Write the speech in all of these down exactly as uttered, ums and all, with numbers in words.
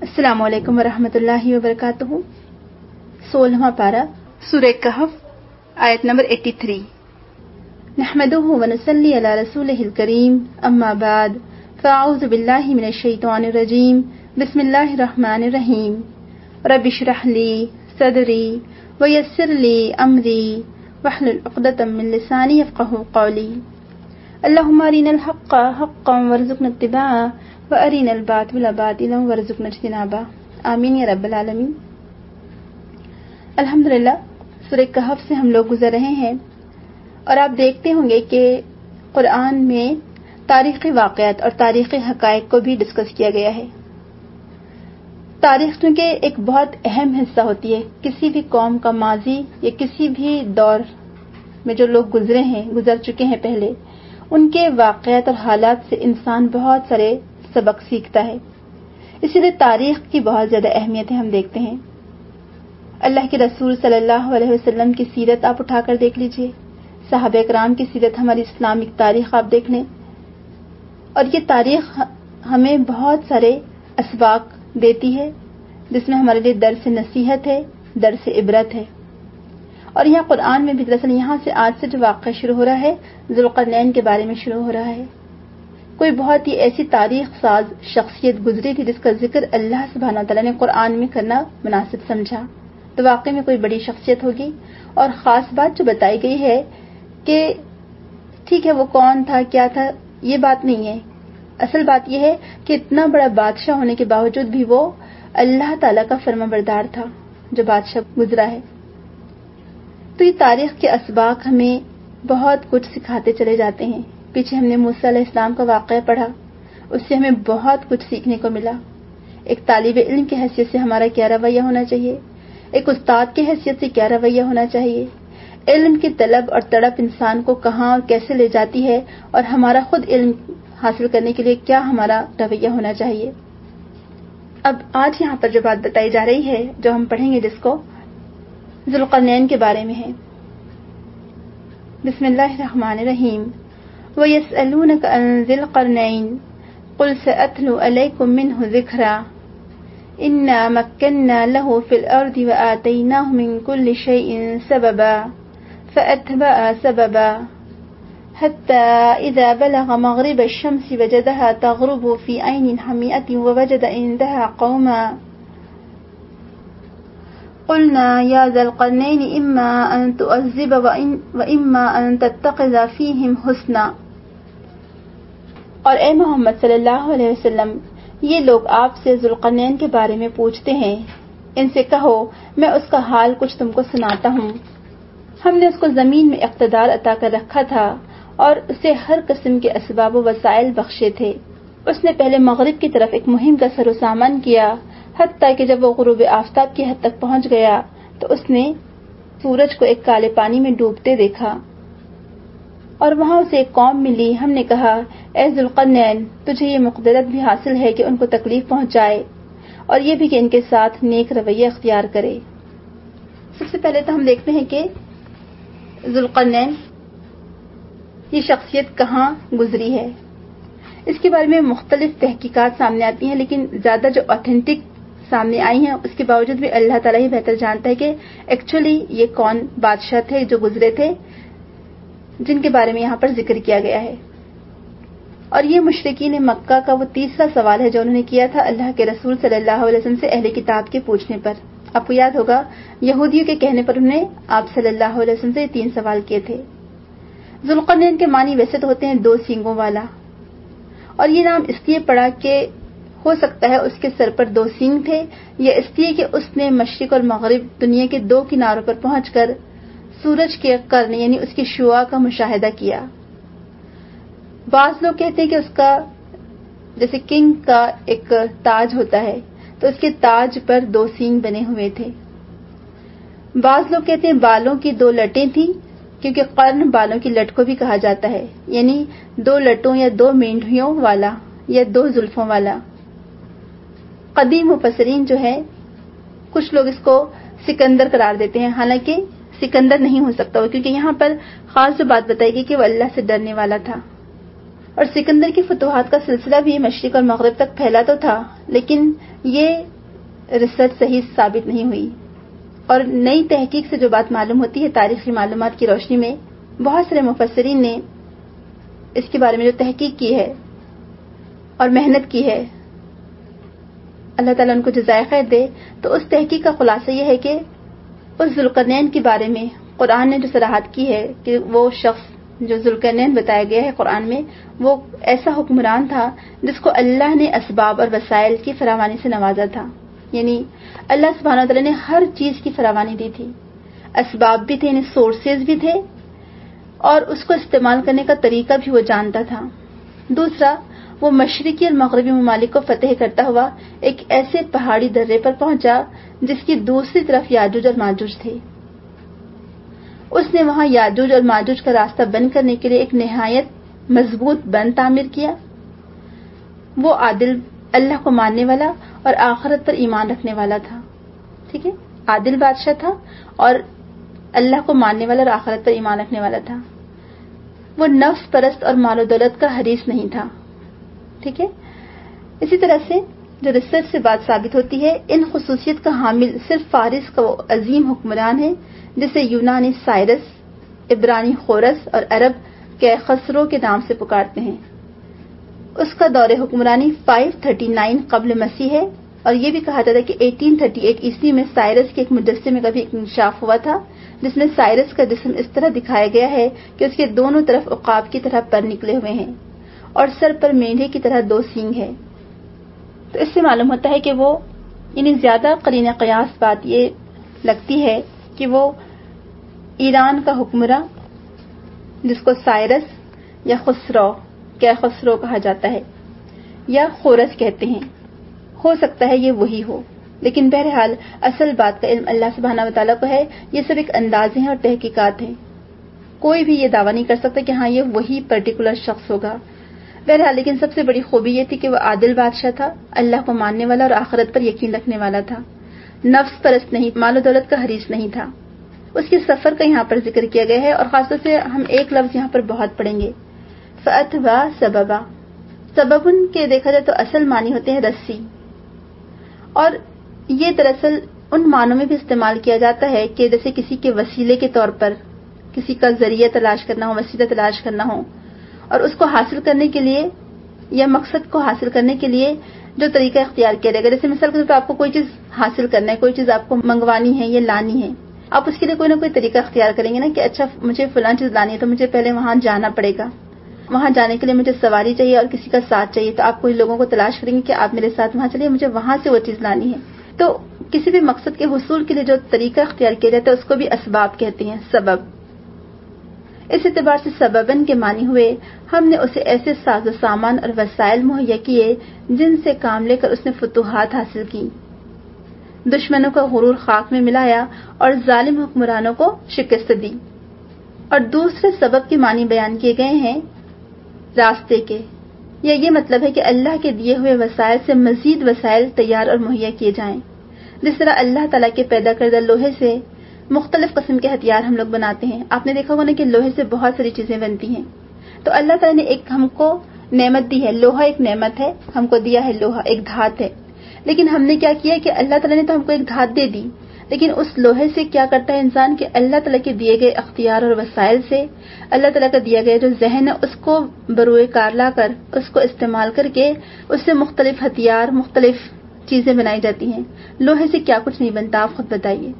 السلام علیکم ورحمۃ اللہ وبرکاتہ۔ سولہواں پارہ سورہ کہف، آیت نمبر تراسی۔ نحمده ونصلی علی رسولہ الکریم، اما بعد فاعوذ باللہ من الشیطان الرجیم، بسم اللہ الرحمن الرحیم۔ رب اشرح لی صدری ویسر لی امری واحلل عقدۃ من لسانی یفقہوا قولی۔ اللہم ارنا الحق حقا وارزقنا اتباعہ وارنا الباطل باطلا وارزقنا اجتنابہ، آمین یا رب العالمین۔ الحمدللہ سورہ کہف سے ہم لوگ گزر رہے ہیں، اور آپ دیکھتے ہوں گے کہ قرآن میں تاریخی واقعات اور تاریخی حقائق کو بھی ڈسکس کیا گیا ہے۔ تاریخ چونکہ ایک بہت اہم حصہ ہوتی ہے، کسی بھی قوم کا ماضی یا کسی بھی دور میں جو لوگ گزرے ہیں، گزر چکے ہیں پہلے، ان کے واقعات اور حالات سے انسان بہت سارے سبق سیکھتا ہے، اسی لیے تاریخ کی بہت زیادہ اہمیت ہے۔ ہم دیکھتے ہیں اللہ کے رسول صلی اللہ علیہ وسلم کی سیرت آپ اٹھا کر دیکھ لیجئے، صحابہ کرام کی سیرت، ہماری اسلامک تاریخ آپ دیکھ لیں، اور یہ تاریخ ہمیں بہت سارے اسباق دیتی ہے جس میں ہمارے لیے درس نصیحت ہے، درس عبرت ہے۔ اور یہاں قرآن میں بھی دراصل یہاں سے آج سے جو واقعہ شروع ہو رہا ہے، ذوالقرنین کے بارے میں شروع ہو رہا ہے۔ کوئی بہت ہی ایسی تاریخ ساز شخصیت گزری تھی جس کا ذکر اللہ سبحانہ وتعالیٰ نے قرآن میں کرنا مناسب سمجھا، تو واقعی میں کوئی بڑی شخصیت ہوگی۔ اور خاص بات جو بتائی گئی ہے کہ ٹھیک ہے وہ کون تھا، کیا تھا، یہ بات نہیں ہے، اصل بات یہ ہے کہ اتنا بڑا بادشاہ ہونے کے باوجود بھی وہ اللہ تعالیٰ کا فرما بردار تھا جو بادشاہ گزرا ہے۔ تو یہ تاریخ کے اسباق ہمیں بہت کچھ سکھاتے چلے جاتے ہیں۔ پیچھے ہم نے موسیٰ علیہ السلام کا واقعہ پڑھا، اس سے ہمیں بہت کچھ سیکھنے کو ملا۔ ایک طالب علم کی حیثیت سے ہمارا کیا رویہ ہونا چاہیے، ایک استاد کی حیثیت سے کیا رویہ ہونا چاہیے، علم کی طلب اور تڑپ انسان کو کہاں اور کیسے لے جاتی ہے، اور ہمارا خود علم حاصل کرنے کے لیے کیا ہمارا رویہ ہونا چاہیے۔ اب آج یہاں پر جو بات بتائی جا رہی ہے، جو ہم پڑھیں گے، جس کو ذوالقرنین کے بارے میں ہے۔ بسم اللہ الرحمن الرحیم۔ وَيَسْأَلُونَكَ عَنْ ذِي الْقَرْنَيْنِ قُلْ سَأَتْلُو عَلَيْكُمْ مِنْهُ ذِكْرًا إِنَّا مَكَّنَّا لَهُ فِي الْأَرْضِ وَآتَيْنَاهُ مِنْ كُلِّ شَيْءٍ سَبَبًا فَأَتْبَعَ سَبَبًا حَتَّى إِذَا بَلَغَ مَغْرِبَ الشَّمْسِ وَجَدَهَا تَغْرُبُ فِي عَيْنٍ حَمِئَةٍ وَوَجَدَ عِندَهَا قَوْمًا قُلْنَا يَا ذَا الْقَرْنَيْنِ إِمَّا أَن تُعَذِّبَ وَإِمَّا أَن تَتَّخِذَ فِيهِمْ حُسْنًا۔ اور اے محمد صلی اللہ علیہ وسلم، یہ لوگ آپ سے ذوالقرنین کے بارے میں پوچھتے ہیں، ان سے کہو میں اس کا حال کچھ تم کو سناتا ہوں۔ ہم نے اس کو زمین میں اقتدار عطا کر رکھا تھا اور اسے ہر قسم کے اسباب و وسائل بخشے تھے۔ اس نے پہلے مغرب کی طرف ایک مہم کا سر و سامان کیا، حتیٰ کہ جب وہ غروب آفتاب کی حد تک پہنچ گیا تو اس نے سورج کو ایک کالے پانی میں ڈوبتے دیکھا، اور وہاں اسے ایک قوم ملی۔ ہم نے کہا اے ذوالقرنین، تجھے یہ مقدرت بھی حاصل ہے کہ ان کو تکلیف پہنچائے، اور یہ بھی کہ ان کے ساتھ نیک رویہ اختیار کرے۔ سب سے پہلے تو ہم دیکھتے ہیں کہ ذوالقرنین یہ شخصیت کہاں گزری ہے۔ اس کے بارے میں مختلف تحقیقات سامنے آتی ہیں، لیکن زیادہ جو آتھینٹک سامنے آئی ہیں، اس کے باوجود بھی اللہ تعالیٰ ہی بہتر جانتا ہے کہ ایکچولی یہ کون بادشاہ تھے جو گزرے تھے، جن کے بارے میں یہاں پر ذکر کیا گیا ہے۔ اور یہ مشرکین مکہ کا وہ تیسرا سوال ہے جو انہوں نے کیا تھا اللہ کے رسول صلی اللہ علیہ وسلم سے اہل کتاب کے پوچھنے پر۔ آپ کو یاد ہوگا یہودیوں کے کہنے پر انہوں نے آپ صلی اللہ علیہ وسلم سے تین سوال کیے تھے۔ ذوالقرنین کے معنی ویسے تو ہوتے ہیں دو سینگوں والا، اور یہ نام اس لیے پڑا کہ ہو سکتا ہے اس کے سر پر دو سینگ تھے، یا اس لیے کہ اس نے مشرق اور مغرب دنیا کے دو کناروں پر پہنچ کر سورج کے قرن یعنی اس کی شعاع کا مشاہدہ کیا۔ بعض لوگ کہتے ہیں کہ اس کا جیسے کنگ کا ایک تاج ہوتا ہے تو اس کے تاج پر دو سینگ بنے ہوئے تھے۔ بعض لوگ کہتے ہیں بالوں کی دو لٹیں تھیں، کیونکہ قرن بالوں کی لٹ کو بھی کہا جاتا ہے، یعنی دو لٹوں یا دو مینڈھیوں والا یا دو زلفوں والا۔ قدیم مفسرین جو ہے کچھ لوگ اس کو سکندر قرار دیتے ہیں، حالانکہ سکندر نہیں ہو سکتا وہ، کیونکہ یہاں پر خاص جو بات بتائی گئی کہ وہ اللہ سے ڈرنے والا تھا۔ اور سکندر کی فتوحات کا سلسلہ بھی مشرق اور مغرب تک پھیلا تو تھا، لیکن یہ ریسرچ صحیح ثابت نہیں ہوئی، اور نئی تحقیق سے جو بات معلوم ہوتی ہے تاریخی معلومات کی روشنی میں، بہت سارے مفسرین نے اس کے بارے میں جو تحقیق کی ہے اور محنت کی ہے، اللہ تعالیٰ ان کو جزائے خیر دے، تو اس تحقیق کا خلاصہ یہ ہے کہ اس ذوالقرنین کے بارے میں قرآن نے جو صراحت کی ہے کہ وہ شخص جو ذوالقرنین بتایا گیا ہے قرآن میں، وہ ایسا حکمران تھا جس کو اللہ نے اسباب اور وسائل کی فراوانی سے نوازا تھا. یعنی اللہ سبحانہ وتعالی نے ہر چیز کی فراوانی دی تھی، اسباب بھی تھے، یعنی سورسز بھی تھے، اور اس کو استعمال کرنے کا طریقہ بھی وہ جانتا تھا. دوسرا، وہ مشرقی اور مغربی ممالک کو فتح کرتا ہوا ایک ایسے پہاڑی درے پر پہنچا جس کی دوسری طرف یاجوج اور ماجوج تھے. اس نے وہاں یاجوج اور ماجوج کا راستہ بند کرنے کے لیے ایک نہایت مضبوط بند تعمیر کیا. وہ عادل، اللہ کو ماننے والا اور آخرت پر ایمان رکھنے والا تھا. ٹھیک ہے، عادل بادشاہ تھا اور اللہ کو ماننے والا اور آخرت پر ایمان رکھنے والا تھا. وہ نفس پرست اور مال و دولت کا حریص نہیں تھا. ٹھیک ہے، اسی طرح سے جو ریسرچ سے بات ثابت ہوتی ہے، ان خصوصیت کا حامل صرف فارس کا وہ عظیم حکمران ہے جسے یونانی سائرس، عبرانی خورس اور عرب کے خسرو کے نام سے پکارتے ہیں. اس کا دور حکمرانی پانچ سو انتیس قبل مسیح ہے، اور یہ بھی کہا جاتا ہے کہ اٹھارہ سو اڑتیس عیسوی میں سائرس کے ایک مجسمے کا بھی انکشاف ہوا تھا، جس میں سائرس کا جسم اس طرح دکھایا گیا ہے کہ اس کے دونوں طرف عقاب کی طرح پر نکلے ہوئے ہیں اور سر پر مینڈھے کی طرح دو سینگ ہے. تو اس سے معلوم ہوتا ہے کہ وہ، یعنی زیادہ قرین قیاس بات یہ لگتی ہے کہ وہ ایران کا حکمراں جس کو سائرس یا خسرو کیا خسرو کہا جاتا ہے یا خورس کہتے ہیں، ہو سکتا ہے یہ وہی ہو. لیکن بہرحال اصل بات کا علم اللہ سبحانہ وتعالیٰ کو ہے. یہ سب ایک اندازے ہیں اور تحقیقات ہیں، کوئی بھی یہ دعویٰ نہیں کر سکتا کہ ہاں یہ وہی پرٹیکولر شخص ہوگا. بہرحال لیکن سب سے بڑی خوبی یہ تھی کہ وہ عادل بادشاہ تھا، اللہ کو ماننے والا اور آخرت پر یقین رکھنے والا تھا، نفس پرست نہیں، مال و دولت کا حریص نہیں تھا. اس کے سفر کا یہاں پر ذکر کیا گیا ہے، اور خاص طور سے ہم ایک لفظ یہاں پر بہت پڑھیں گے، فَأَتْبَعَ سَبَبًا. سببن کے دیکھا جائے تو اصل معنی ہوتے ہیں رسی، اور یہ دراصل ان معنوں میں بھی استعمال کیا جاتا ہے کہ جیسے کسی کے وسیلے کے طور پر کسی کا ذریعہ تلاش کرنا ہو، وسیلہ تلاش کرنا ہو، اور اس کو حاصل کرنے کے لیے یا مقصد کو حاصل کرنے کے لیے جو طریقہ اختیار کیا جائے گا. جیسے مثال کے طور پر آپ کو کوئی چیز حاصل کرنا ہے، کوئی چیز آپ کو منگوانی ہے یا لانی ہے، آپ اس کے لیے کوئی نہ کوئی طریقہ اختیار کریں گے نا کہ اچھا مجھے فلاں چیز لانی ہے تو مجھے پہلے وہاں جانا پڑے گا، وہاں جانے کے لیے مجھے سواری چاہیے اور کسی کا ساتھ چاہیے، تو آپ کوئی لوگوں کو تلاش کریں گے کہ آپ میرے ساتھ وہاں چلیے، مجھے وہاں سے وہ چیز لانی ہے. تو کسی بھی مقصد کے حصول کے لیے جو طریقہ اختیار کیا جاتا ہے اس کو بھی اسباب کہتے ہیں، سبب. اس اعتبار سے سببن کے معنی ہوئے ہم نے اسے ایسے ساز و سامان اور وسائل مہیا کیے جن سے کام لے کر اس نے فتوحات حاصل کی، دشمنوں کا غرور خاک میں ملایا اور ظالم حکمرانوں کو شکست دی. اور دوسرے سبب کے معنی بیان کیے گئے ہیں راستے کے، یا یہ مطلب ہے کہ اللہ کے دیے ہوئے وسائل سے مزید وسائل تیار اور مہیا کیے جائیں. جس طرح اللہ تعالیٰ کے پیدا کردہ لوہے سے مختلف قسم کے ہتھیار ہم لوگ بناتے ہیں، آپ نے دیکھا ہوگا نا کہ لوہے سے بہت ساری چیزیں بنتی ہیں. تو اللہ تعالیٰ نے ایک ہم کو نعمت دی ہے، لوہا ایک نعمت ہے، ہم کو دیا ہے لوہا، ایک دھات ہے. لیکن ہم نے کیا کیا کہ اللہ تعالیٰ نے تو ہم کو ایک دھات دے دی، لیکن اس لوہے سے کیا کرتا ہے انسان کہ اللہ تعالیٰ کے دیے گئے اختیار اور وسائل سے، اللہ تعالیٰ کا دیا گیا جو ذہن ہے اس کو بروئے کار لا کر اس کو استعمال کر کے اس سے مختلف ہتھیار، مختلف چیزیں بنائی جاتی ہیں. لوہے سے کیا کچھ نہیں بنتا، آپ خود بتائیے.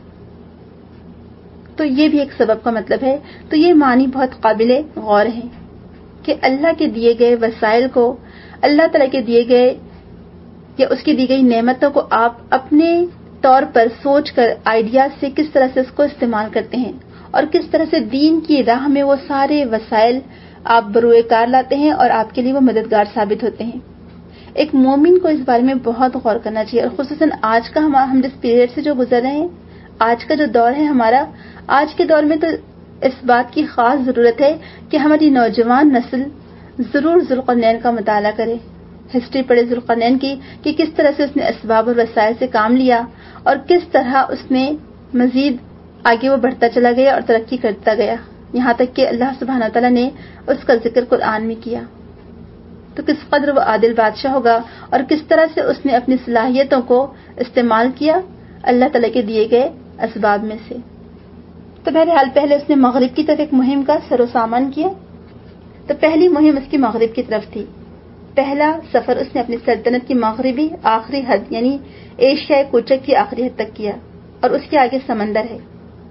تو یہ بھی ایک سبب کا مطلب ہے. تو یہ معنی بہت قابل غور ہے کہ اللہ کے دیے گئے وسائل کو، اللہ تعالیٰ کے دیے گئے یا اس کی دی گئی نعمتوں کو آپ اپنے طور پر سوچ کر آئیڈیاز سے کس طرح سے اس کو استعمال کرتے ہیں، اور کس طرح سے دین کی راہ میں وہ سارے وسائل آپ بروئے کار لاتے ہیں اور آپ کے لیے وہ مددگار ثابت ہوتے ہیں. ایک مومن کو اس بارے میں بہت غور کرنا چاہیے، اور خصوصاً آج کا ہم ہم جس پیریڈ سے جو گزر رہے ہیں، آج کا جو دور ہے ہمارا، آج کے دور میں تو اس بات کی خاص ضرورت ہے کہ ہماری نوجوان نسل ضرور ذوالقرنین کا مطالعہ کرے، ہسٹری پڑھے ذوالقرنین کی کہ کس طرح سے اس نے اسباب اور وسائل سے کام لیا اور کس طرح اس نے مزید آگے وہ بڑھتا چلا گیا اور ترقی کرتا گیا، یہاں تک کہ اللہ سبحانہ تعالیٰ نے اس کا ذکر قرآن میں کیا. تو کس قدر وہ عادل بادشاہ ہوگا اور کس طرح سے اس نے اپنی صلاحیتوں کو استعمال کیا اللہ تعالیٰ کے دیے گئے اسباب میں سے۔ تو بہرحال پہلے اس نے مغرب کی طرف ایک مہم کا سر و سامان کیا۔ تو پہلی مہم اس کی مغرب کی طرف تھی۔ پہلا سفر اس نے اپنی سلطنت کی مغربی آخری حد یعنی ایشیائے کوچک کی آخری حد تک کیا، اور اس کے آگے سمندر ہے۔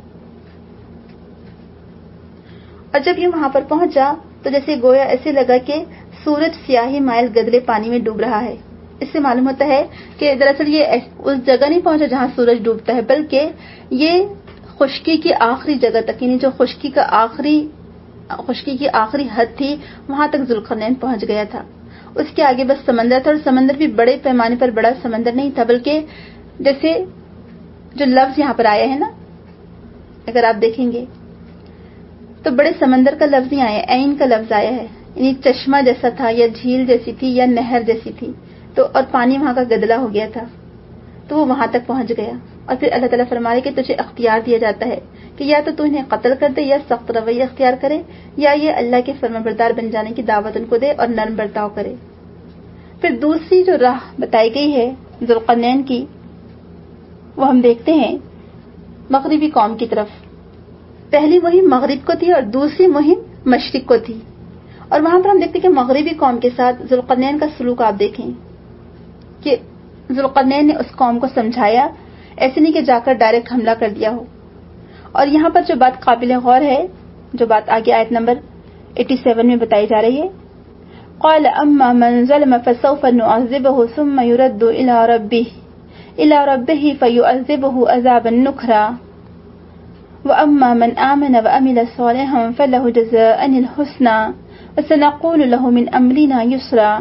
اور جب یہ وہاں پر پہنچا تو جیسے گویا ایسے لگا کہ سورج سیاہی مائل گدرے پانی میں ڈوب رہا ہے۔ اس سے معلوم ہوتا ہے کہ دراصل یہ اس جگہ نہیں پہنچا جہاں سورج ڈوبتا ہے، بلکہ یہ خشکی کی آخری جگہ تک، یعنی جو خشکی کا آخری خشکی کی آخری حد تھی وہاں تک ذوالقرنین پہنچ گیا تھا۔ اس کے آگے بس سمندر تھا، اور سمندر بھی بڑے پیمانے پر بڑا سمندر نہیں تھا، بلکہ جیسے جو لفظ یہاں پر آیا ہے نا، اگر آپ دیکھیں گے تو بڑے سمندر کا لفظ نہیں آیا، عین کا لفظ آیا ہے، یعنی چشمہ جیسا تھا یا جھیل جیسی تھی یا نہر جیسی تھی، تو اور پانی وہاں کا گدلا ہو گیا تھا، تو وہ وہاں تک پہنچ گیا۔ اور پھر اللہ تعالیٰ فرما رہے کہ تجھے اختیار دیا جاتا ہے کہ یا تو تو انہیں قتل کر دے یا سخت رویہ اختیار کرے، یا یہ اللہ کے فرمانبردار بن جانے کی دعوت ان کو دے اور نرم برتاؤ کرے۔ پھر دوسری جو راہ بتائی گئی ہے ذوالقرنین کی، وہ ہم دیکھتے ہیں مغربی قوم کی طرف۔ پہلی مہم مغرب کو تھی اور دوسری مہم مشرق کو تھی، اور وہاں پر ہم دیکھتے ہیں کہ مغربی قوم کے ساتھ ذوالقرنین کا سلوک آپ دیکھیں کہ ذوالقرنین نے اس قوم کو سمجھایا، ایسے نہیں کہ جا کر ڈائریکٹ حملہ کر دیا ہو۔ اور یہاں پر جو بات قابل غور ہے، جو بات آگے آیت نمبر ستاسی میں بتائی جا رہی ہے، قال اما من ظلم فسوف نعذبه ثم يرد الى ربه الى ربه فيعذبه عذابا نكرا واما من آمن وعمل صالحا فله جزاء الحسنى وسنقول له من امرنا يسرا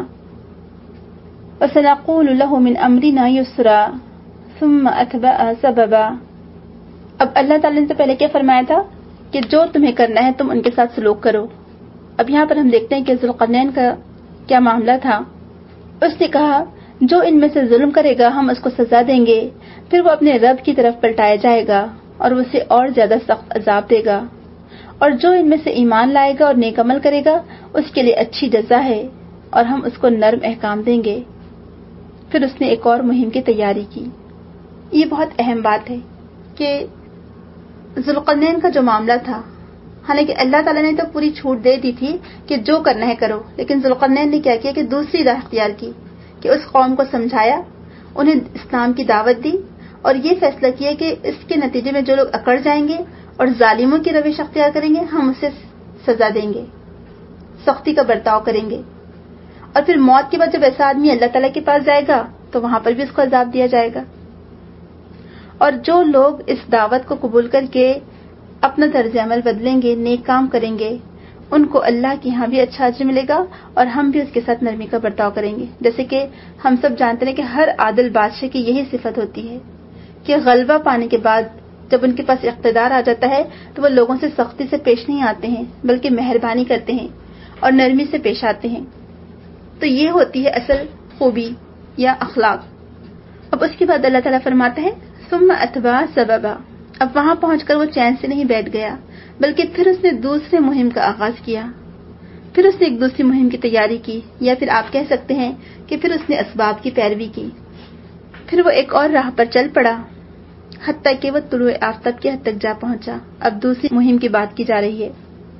وسنقول له من امرنا يسرا ثم اتبع سببا۔ اب اللہ تعالیٰ نے تو پہلے کیا فرمایا تھا کہ جو تمہیں کرنا ہے تم ان کے ساتھ سلوک کرو۔ اب یہاں پر ہم دیکھتے ہیں کہ ذوالقرنین کا کیا معاملہ تھا۔ اس نے کہا جو ان میں سے ظلم کرے گا ہم اس کو سزا دیں گے، پھر وہ اپنے رب کی طرف پلٹایا جائے گا اور اسے اور زیادہ سخت عذاب دے گا، اور جو ان میں سے ایمان لائے گا اور نیک عمل کرے گا اس کے لیے اچھی جزا ہے اور ہم اس کو نرم احکام دیں گے۔ پھر اس نے ایک اور مہم کی تیاری کی۔ یہ بہت اہم بات ہے کہ ذوالقرنین کا جو معاملہ تھا، حالانکہ اللہ تعالیٰ نے تو پوری چھوٹ دے دی تھی کہ جو کرنا ہے کرو، لیکن ذوالقرنین نے کیا کیا کہ دوسری راہ اختیار کی کہ اس قوم کو سمجھایا، انہیں اسلام کی دعوت دی، اور یہ فیصلہ کیا کہ اس کے نتیجے میں جو لوگ اکڑ جائیں گے اور ظالموں کی روش اختیار کریں گے ہم اسے سزا دیں گے، سختی کا برتاؤ کریں گے، اور پھر موت کے بعد جب ایسا آدمی اللہ تعالیٰ کے پاس جائے گا تو وہاں پر بھی اس کو عذاب دیا جائے گا۔ اور جو لوگ اس دعوت کو قبول کر کے اپنا طرز عمل بدلیں گے، نیک کام کریں گے، ان کو اللہ کی یہاں بھی اچھا اجر ملے گا اور ہم بھی اس کے ساتھ نرمی کا برتاؤ کریں گے۔ جیسے کہ ہم سب جانتے ہیں کہ ہر عادل بادشاہ کی یہی صفت ہوتی ہے کہ غلبہ پانے کے بعد جب ان کے پاس اقتدار آ جاتا ہے تو وہ لوگوں سے سختی سے پیش نہیں آتے ہیں بلکہ مہربانی کرتے ہیں اور نرمی سے پیش آتے ہیں۔ تو یہ ہوتی ہے اصل خوبی یا اخلاق۔ اب اس کے بعد اللہ تعالیٰ فرماتا ہے ثم اتبع سببا۔ اب وہاں پہنچ کر وہ چین سے نہیں بیٹھ گیا بلکہ پھر اس نے دوسرے مہم کا آغاز کیا، پھر اس نے ایک دوسری مہم کی تیاری کی، یا پھر آپ کہہ سکتے ہیں کہ پھر اس نے اسباب کی پیروی کی۔ پھر وہ ایک اور راہ پر چل پڑا حتیٰ کہ وہ طلوع آفتاب کی حد تک جا پہنچا۔ اب دوسری مہم کی بات کی جا رہی ہے۔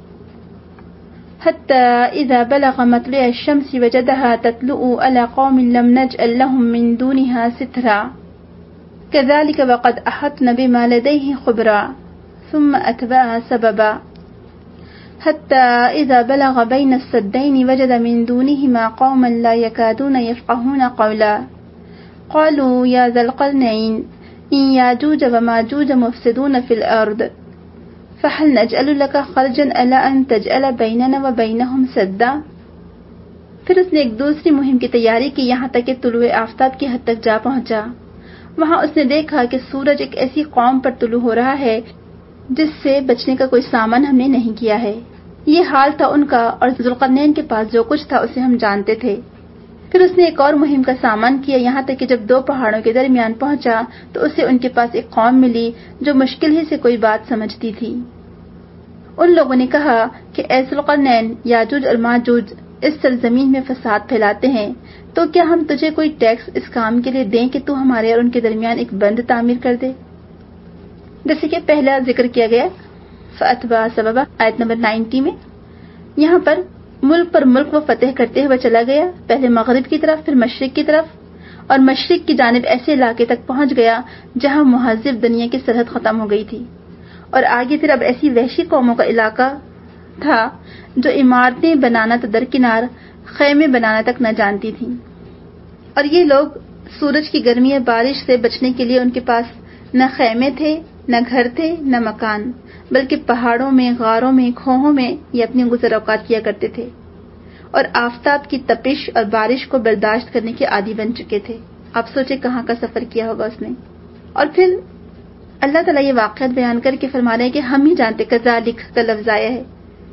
حتى إذا بلغ مطلع الشمس وجدها تطلع على قوم لم نجعل لهم من دونها سترا كذلك وقد أحطنا بما لديه خبرا ثم أتبع سببا حتى إذا بلغ بين السدين وجد من دونهما قوما لا يكادون يفقهون قولا قالوا يا ذا القرنين إن ياجوج وماجوج مفسدون في الأرض فهل نجعل لك خرجا على أن تجعل بيننا وبينهم سدا۔ پھر اس نے ایک دوسری مہم کی تیاری کی یہاں تک کہ طلوع آفتاب کی حد تک جا پہنچا۔ وہاں اس نے دیکھا کہ سورج ایک ایسی قوم پر طلوع ہو رہا ہے جس سے بچنے کا کوئی سامان ہم نے نہیں کیا ہے۔ یہ حال تھا ان کا، اور ذوالقرنین کے پاس جو کچھ تھا اسے ہم جانتے تھے۔ پھر اس نے ایک اور مہم کا سامان کیا یہاں تک کہ جب دو پہاڑوں کے درمیان پہنچا تو اسے ان کے پاس ایک قوم ملی جو مشکل ہی سے کوئی بات سمجھتی تھی۔ ان لوگوں نے کہا کہ اے ذوالقرنین، یاجوج اور ماجوج اس سرزمین میں فساد پھیلاتے ہیں تو کیا ہم تجھے کوئی ٹیکس اس کام کے لیے دیں کہ تو ہمارے اور ان کے درمیان ایک بند تعمیر کر دے؟ جیسے کہ پہلا ذکر کیا گیا فَأَتْبَعَ سَبَبًا آیت نمبر نائنٹی میں، یہاں پر ملک پر ملک وہ فتح کرتے ہوئے چلا گیا، پہلے مغرب کی طرف پھر مشرق کی طرف، اور مشرق کی جانب ایسے علاقے تک پہنچ گیا جہاں مہذب دنیا کی سرحد ختم ہو گئی تھی، اور آگے پھر اب ایسی وحشی قوموں کا علاقہ تھا جو عمارتیں بنانا تو درکنار خیمے بنانا تک نہ جانتی تھیں، اور یہ لوگ سورج کی گرمی یا بارش سے بچنے کے لیے ان کے پاس نہ خیمے تھے، نہ گھر تھے، نہ مکان، بلکہ پہاڑوں میں، غاروں میں، کھوہوں میں یہ اپنی گزر اوقات کیا کرتے تھے، اور آفتاب کی تپش اور بارش کو برداشت کرنے کے عادی بن چکے تھے۔ آپ سوچے کہاں کا سفر کیا ہوگا اس نے۔ اور پھر اللہ تعالیٰ یہ واقعات بیان کر کے فرما رہے ہیں کہ ہم ہی جانتے، کذالک کا لفظ آیا ہے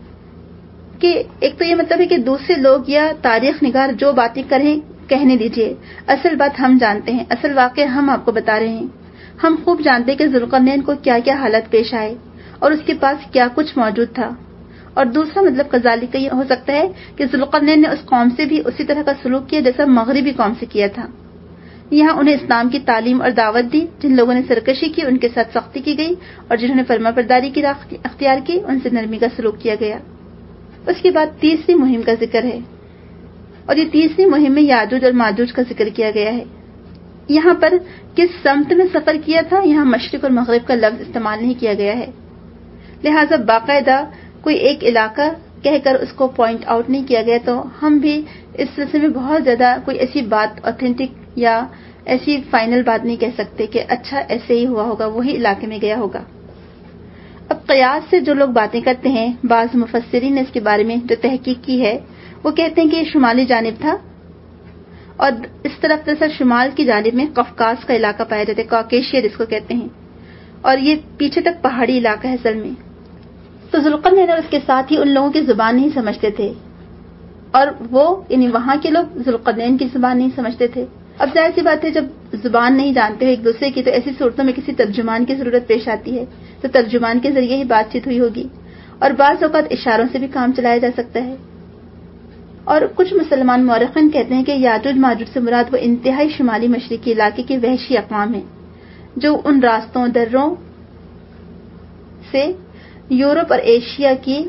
کہ ایک تو یہ مطلب ہے کہ دوسرے لوگ یا تاریخ نگار جو باتیں کریں کہنے دیجئے، اصل بات ہم جانتے ہیں، اصل واقعہ ہم آپ کو بتا رہے ہیں۔ ہم خوب جانتے کہ ذوالقرنین کو کیا کیا حالت پیش آئے اور اس کے پاس کیا کچھ موجود تھا۔ اور دوسرا مطلب کذالک کا یہ ہو سکتا ہے کہ ذوالقرنین نے اس قوم سے بھی اسی طرح کا سلوک کیا جیسا مغربی قوم سے کیا تھا۔ یہاں انہیں اسلام کی تعلیم اور دعوت دی، جن لوگوں نے سرکشی کی ان کے ساتھ سختی کی گئی، اور جنہوں نے فرما برداری کی راہ اختیار کی ان سے نرمی کا سلوک کیا گیا۔ اس کے بعد تیسری مہم کا ذکر ہے، اور یہ تیسری مہم میں یاجوج اور ماجوج کا ذکر کیا گیا ہے۔ یہاں پر کس سمت میں سفر کیا تھا، یہاں مشرق اور مغرب کا لفظ استعمال نہیں کیا گیا ہے، لہٰذا باقاعدہ کوئی ایک علاقہ کہہ کر اس کو پوائنٹ آؤٹ نہیں کیا گیا، تو ہم بھی اس سلسلے میں بہت زیادہ کوئی ایسی بات اوتھینٹک یا ایسی فائنل بات نہیں کہہ سکتے کہ اچھا ایسے ہی ہوا ہوگا، وہی علاقے میں گیا ہوگا۔ اب قیاس سے جو لوگ باتیں کرتے ہیں، بعض مفسرین نے اس کے بارے میں جو تحقیق کی ہے وہ کہتے ہیں کہ یہ شمالی جانب تھا، اور اس طرف دراصل شمال کی جانب میں قفقاز کا علاقہ پایا جاتا ہے، کاکیشیا جس کو کہتے ہیں، اور یہ پیچھے تک پہاڑی علاقہ ہے اصل میں۔ تو ذوالقرنین اور اس کے ساتھ ہی ان لوگوں کی زبان نہیں سمجھتے تھے، اور وہ یعنی وہاں کے لوگ ذوالقرنین کی زبان نہیں سمجھتے تھے۔ اب ظاہر سی بات ہے جب زبان نہیں جانتے ہو ایک دوسرے کی تو ایسی صورتوں میں کسی ترجمان کی ضرورت پیش آتی ہے، تو ترجمان کے ذریعے ہی بات چیت ہوئی ہوگی، اور بعض اوقات اشاروں سے بھی کام چلایا جا سکتا ہے۔ اور کچھ مسلمان مورخین کہتے ہیں کہ یاجوج ماجوج سے مراد وہ انتہائی شمالی مشرقی علاقے کے وحشی اقوام ہیں جو ان راستوں دروں سے یورپ اور ایشیا کی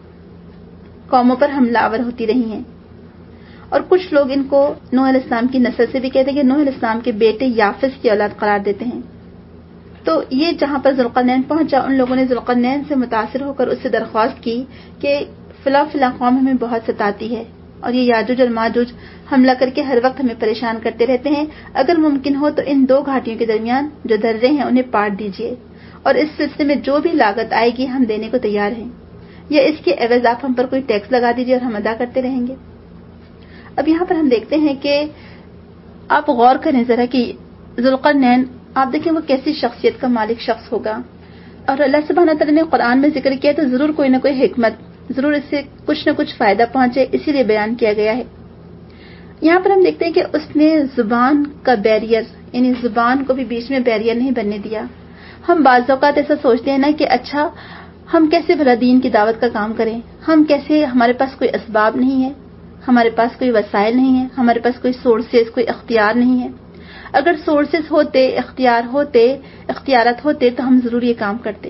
قوموں پر حملہ آور ہوتی رہی ہیں، اور کچھ لوگ ان کو نوح علیہ السلام کی نسل سے بھی کہتے ہیں کہ نوح علیہ السلام کے بیٹے یافس کی اولاد قرار دیتے ہیں۔ تو یہ جہاں پر ذوالقرنین پہنچا ان لوگوں نے ذوالقرنین سے متاثر ہو کر اس سے درخواست کی کہ فلاں فلاں قوم ہمیں بہت ستاتی ہے، اور یہ یاجوج اور ماجوج حملہ کر کے ہر وقت ہمیں پریشان کرتے رہتے ہیں، اگر ممکن ہو تو ان دو گھاٹیوں کے درمیان جو درے ہیں انہیں پاٹ دیجیے، اور اس سلسلے میں جو بھی لاگت آئے گی ہم دینے کو تیار ہیں، یا اس کے عوض آپ ہم پر کوئی ٹیکس لگا دیجیے اور ہم ادا کرتے رہیں گے۔ اب یہاں پر ہم دیکھتے ہیں کہ آپ غور کریں ذرا کہ ذوالقرنین آپ دیکھیں وہ کیسی شخصیت کا مالک شخص ہوگا، اور اللہ سبحانہ تعالیٰ نے قرآن میں ذکر کیا تو ضرور کوئی نہ کوئی حکمت، ضرور اس سے کچھ نہ کچھ فائدہ پہنچے، اسی لیے بیان کیا گیا ہے۔ یہاں پر ہم دیکھتے ہیں کہ اس نے زبان کا بیریئر یعنی زبان کو بھی بیچ میں بیریئر نہیں بننے دیا۔ ہم بعض اوقات ایسا سوچتے ہیں نا کہ اچھا ہم کیسے بھلا دین کی دعوت کا کام کریں، ہم کیسے، ہمارے پاس کوئی اسباب نہیں ہے، ہمارے پاس کوئی وسائل نہیں ہے، ہمارے پاس کوئی سورسز، کوئی اختیار نہیں ہے۔ اگر سورسز ہوتے، اختیار ہوتے، اختیارات ہوتے تو ہم ضرور یہ کام کرتے۔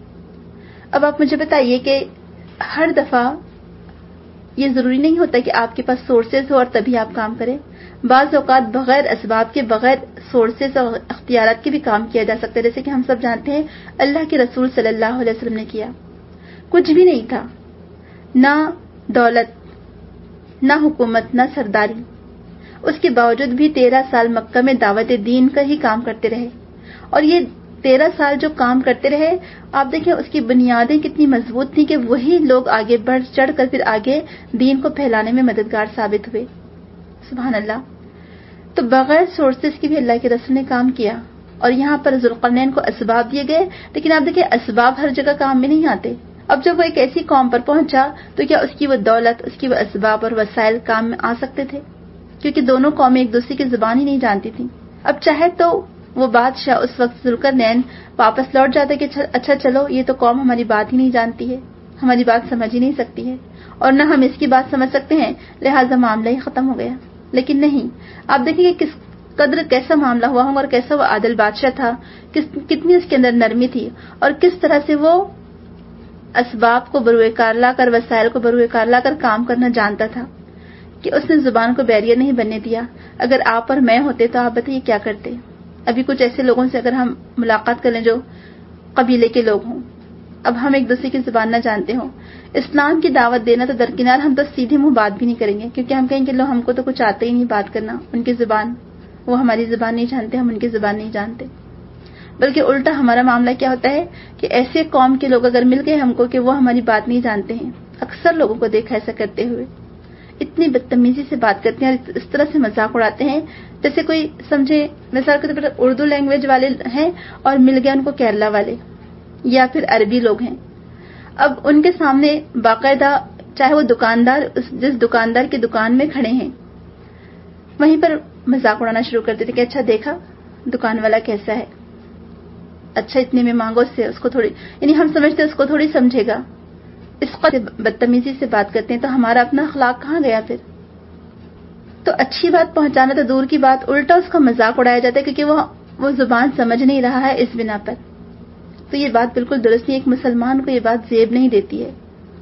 اب آپ مجھے بتائیے کہ ہر دفعہ یہ ضروری نہیں ہوتا کہ آپ کے پاس سورسز ہو اور تبھی آپ کام کریں، بعض اوقات بغیر اسباب کے، بغیر سورسز اور اختیارات کے بھی کام کیا جا سکتا ہے، جیسے کہ ہم سب جانتے ہیں اللہ کے رسول صلی اللہ علیہ وسلم نے کیا۔ کچھ بھی نہیں تھا، نہ دولت، نہ حکومت، نہ سرداری، اس کے باوجود بھی تیرہ سال مکہ میں دعوت دین کا ہی کام کرتے رہے، اور یہ تیرہ سال جو کام کرتے رہے آپ دیکھیں اس کی بنیادیں کتنی مضبوط تھیں کہ وہی لوگ آگے بڑھ چڑھ کر پھر آگے دین کو پھیلانے میں مددگار ثابت ہوئے۔ سبحان اللہ۔ تو بغیر سورسز کی بھی اللہ کے رسول نے کام کیا، اور یہاں پر ذوالقرنین کو اسباب دیے گئے، لیکن آپ دیکھیں اسباب ہر جگہ کام میں نہیں آتے۔ اب جب وہ ایک ایسی قوم پر پہنچا تو کیا اس کی وہ دولت، اس کی وہ اسباب اور وسائل کام میں آ سکتے تھے؟ کیونکہ دونوں قومیں ایک دوسرے کی زبان ہی نہیں جانتی تھیں۔ اب چاہے تو وہ بادشاہ اس وقت ذوالقرنین واپس لوٹ جاتا کہ اچھا چلو یہ تو قوم ہماری بات ہی نہیں جانتی ہے، ہماری بات سمجھ ہی نہیں سکتی ہے، اور نہ ہم اس کی بات سمجھ سکتے ہیں، لہٰذا معاملہ ہی ختم ہو گیا۔ لیکن نہیں، آپ دیکھیں کہ کس قدر کیسا معاملہ ہوا ہوگا اور کیسا وہ عادل بادشاہ تھا، کتنی اس کے اندر نرمی تھی، اور کس طرح سے وہ اسباب کو بروئے کار لا کر، وسائل کو بروئے کار لا کر کام کرنا جانتا تھا، کہ اس نے زبان کو بیریئر نہیں بننے دیا۔ اگر آپ اور میں ہوتے تو آپ بتائیے کیا کرتے؟ ابھی کچھ ایسے لوگوں سے اگر ہم ملاقات کر لیں جو قبیلے کے لوگ ہوں، اب ہم ایک دوسرے کی زبان نہ جانتے ہوں، اسلام کی دعوت دینا تو درکنار، ہم تو سیدھے منہ بات بھی نہیں کریں گے، کیونکہ ہم کہیں کہ لو ہم کو تو کچھ آتا ہی نہیں بات کرنا، ان کی زبان، وہ ہماری زبان نہیں جانتے، ہم ان کی زبان نہیں جانتے۔ بلکہ الٹا ہمارا معاملہ کیا ہوتا ہے کہ ایسے قوم کے لوگ اگر مل گئے ہم کو کہ وہ ہماری بات نہیں جانتے ہیں، اکثر لوگوں کو دیکھا ایسا کرتے ہوئے، اتنی بدتمیزی سے بات کرتے ہیں اور اس طرح سے مذاق اڑاتے ہیں جیسے کوئی سمجھے مثال کے طور پر اردو لینگویج والے ہیں اور مل گئے ان کو کیرلا والے یا پھر عربی لوگ ہیں۔ اب ان کے سامنے باقاعدہ چاہے وہ دکاندار جس دکاندار کی دکان میں کھڑے ہیں وہیں پر مذاق اڑانا شروع کر دیتے کہ اچھا دیکھا دکان والا کیسا ہے، اچھا اتنے میں مانگو اس سے، اس کو تھوڑی، یعنی ہم سمجھتے اس کو تھوڑی سمجھے گا، اس قدر بدتمیزی سے بات کرتے ہیں، تو ہمارا اپنا اخلاق کہاں گیا پھر؟ تو اچھی بات پہنچانا تو دور کی بات، الٹا اس کا مذاق اڑایا جاتا ہے کیونکہ وہ وہ زبان سمجھ نہیں رہا ہے اس بنا پر۔ تو یہ بات بالکل درست نہیں، ایک مسلمان کو یہ بات زیب نہیں دیتی ہے۔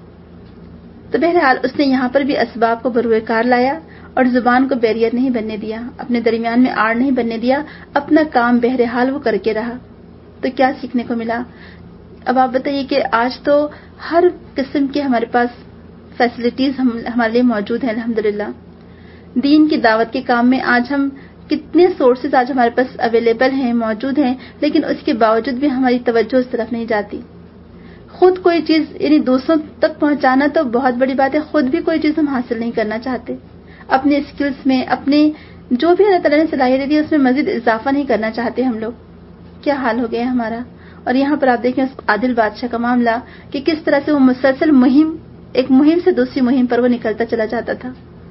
تو بہرحال اس نے یہاں پر بھی اسباب کو بروئے کار لایا اور زبان کو بیریئر نہیں بننے دیا، اپنے درمیان میں آڑ نہیں بننے دیا، اپنا کام بہرحال وہ کر کے رہا۔ تو کیا سیکھنے کو ملا؟ اب آپ بتائیے کہ آج تو ہر قسم کے ہمارے پاس فیسلٹیز ہم ہمارے لیے موجود ہیں الحمدللہ۔ دین کی دعوت کے کام میں آج ہم کتنے سورسز آج ہمارے پاس اویلیبل ہیں، موجود ہیں، لیکن اس کے باوجود بھی ہماری توجہ اس طرف نہیں جاتی۔ خود کوئی چیز یعنی دوسروں تک پہنچانا تو بہت بڑی بات ہے، خود بھی کوئی چیز ہم حاصل نہیں کرنا چاہتے، اپنے اسکلز میں، اپنے جو بھی اللہ تعالیٰ نے صلاحیت دی ہے اس میں مزید اضافہ نہیں کرنا چاہتے ہم لوگ۔ کیا حال ہو گیا ہمارا؟ اور یہاں پر آپ دیکھیں اس عادل بادشاہ کا معاملہ کہ کس طرح سے وہ مسلسل مہم، ایک مہم سے دوسری مہم پر وہ نکلتا چلا جاتا تھا۔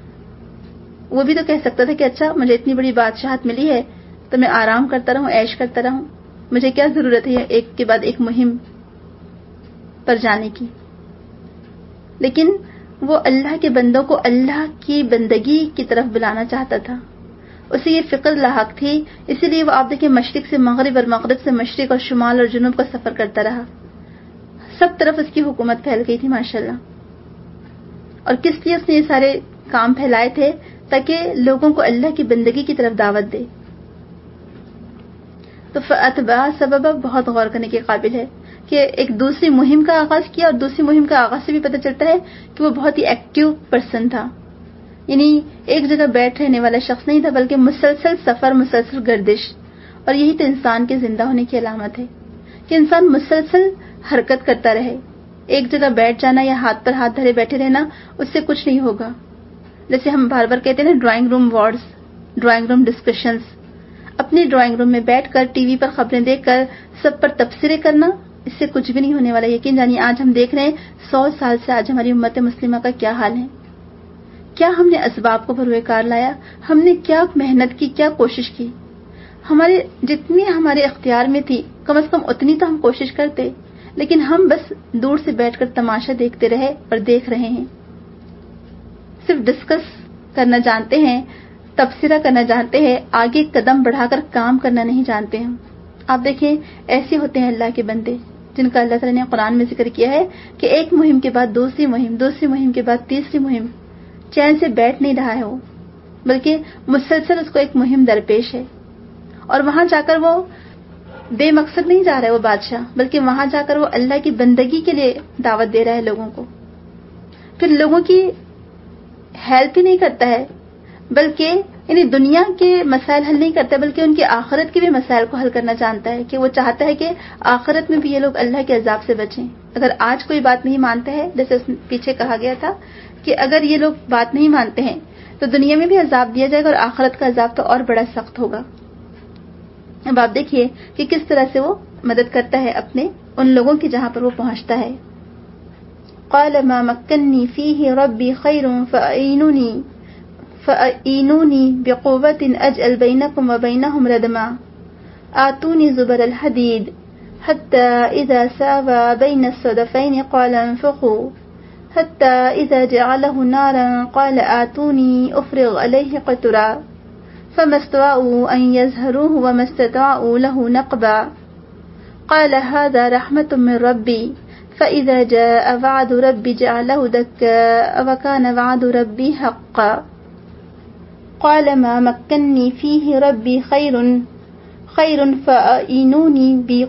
وہ بھی تو کہہ سکتا تھا کہ اچھا مجھے اتنی بڑی بادشاہت ملی ہے تو میں آرام کرتا رہوں، عیش کرتا رہوں، مجھے کیا ضرورت ہے ایک کے بعد ایک مہم پر جانے کی۔ لیکن وہ اللہ کے بندوں کو اللہ کی بندگی کی طرف بلانا چاہتا تھا، اسے یہ فکر لاحق تھی، اسی لیے وہ آپ دیکھیں مشرق سے مغرب اور مغرب سے مشرق اور شمال اور جنوب کا سفر کرتا رہا، سب طرف اس کی حکومت پھیل گئی تھی ماشاءاللہ۔ اور کس لیے اس نے یہ سارے کام پھیلائے تھے؟ تاکہ لوگوں کو اللہ کی بندگی کی طرف دعوت دے۔ تو فَأَتْبَعَ سَبَبًا بہت غور کرنے کے قابل ہے کہ ایک دوسری مہم کا آغاز کیا، اور دوسری مہم کا آغاز سے بھی پتہ چلتا ہے کہ وہ بہت ہی ایکٹیو پرسن تھا، یعنی ایک جگہ بیٹھ رہنے والا شخص نہیں تھا، بلکہ مسلسل سفر، مسلسل گردش۔ اور یہی تو انسان کے زندہ ہونے کی علامت ہے کہ انسان مسلسل حرکت کرتا رہے۔ ایک جگہ بیٹھ جانا یا ہاتھ پر ہاتھ دھرے بیٹھے رہنا اس سے کچھ نہیں ہوگا۔ جیسے ہم بار بار کہتے ہیں نا drawing room wars, drawing room discussions, اپنے ڈرائنگ روم میں بیٹھ کر ٹی وی پر خبریں دیکھ کر سب پر تبصرے کرنا، اس سے کچھ بھی نہیں ہونے والا۔ یقین جانیے آج ہم دیکھ رہے ہیں سو سال سے آج ہماری امت مسلمہ کا کیا حال ہے۔ کیا ہم نے اسباب کو بروئے کار لایا؟ ہم نے کیا محنت کی، کیا کوشش کی؟ ہمارے جتنی ہمارے اختیار میں تھی کم از کم اتنی تو ہم کوشش کرتے، لیکن ہم بس دور سے بیٹھ کر تماشا دیکھتے رہے اور دیکھ رہے ہیں، صرف ڈسکس کرنا جانتے ہیں، تبصرہ کرنا جانتے ہیں، آگے قدم بڑھا کر کام کرنا نہیں جانتے ہیں۔ آپ دیکھیں ایسے ہوتے ہیں اللہ کے بندے جن کا اللہ تعالیٰ نے قرآن میں ذکر کیا ہے کہ ایک مہم کے بعد دوسری مہم، دوسری مہم کے بعد تیسری مہم، چین سے بیٹھ نہیں رہا ہے وہ، بلکہ مسلسل اس کو ایک مہم درپیش ہے، اور وہاں جا کر وہ بے مقصد نہیں جا رہا ہے وہ بادشاہ، بلکہ وہاں جا کر وہ اللہ کی بندگی کے لیے دعوت دے رہا ہے لوگوں کو۔ پھر لوگوں کی ہیلپ ہی نہیں کرتا ہے، بلکہ یعنی دنیا کے مسائل حل نہیں کرتا، بلکہ ان کی آخرت کے بھی مسائل کو حل کرنا چاہتا ہے کہ وہ چاہتا ہے کہ آخرت میں بھی یہ لوگ اللہ کے عذاب سے بچیں۔ اگر آج کوئی بات نہیں مانتا ہے، جیسے اس پیچھے کہا گیا تھا کہ اگر یہ لوگ بات نہیں مانتے ہیں تو دنیا میں بھی عذاب دیا جائے گا اور آخرت کا عذاب تو اور بڑا سخت ہوگا۔ اب آپ دیکھیے کہ کس طرح سے وہ مدد کرتا ہے اپنے ان لوگوں کی جہاں پر وہ پہنچتا ہے۔ قال ما مكنني فيه ربي خير فأعينوني فأعينوني بقوة أجعل بينكم وبينهم ردما آتوني زبر الحديد حتى إذا ساوى بين الصدفين قال انفخوا حتى إذا جعله نارا قال آتوني أفرغ عليه قطرا فما استطاعوا أن يظهروه وما استطاعوا له نقبا قال هذا رحمة من ربي فإذا جاء وعد ربي جعله دكا وكان وعد ربي حقا قال ما مكنني فيه ربي خير خير فأعينوني بي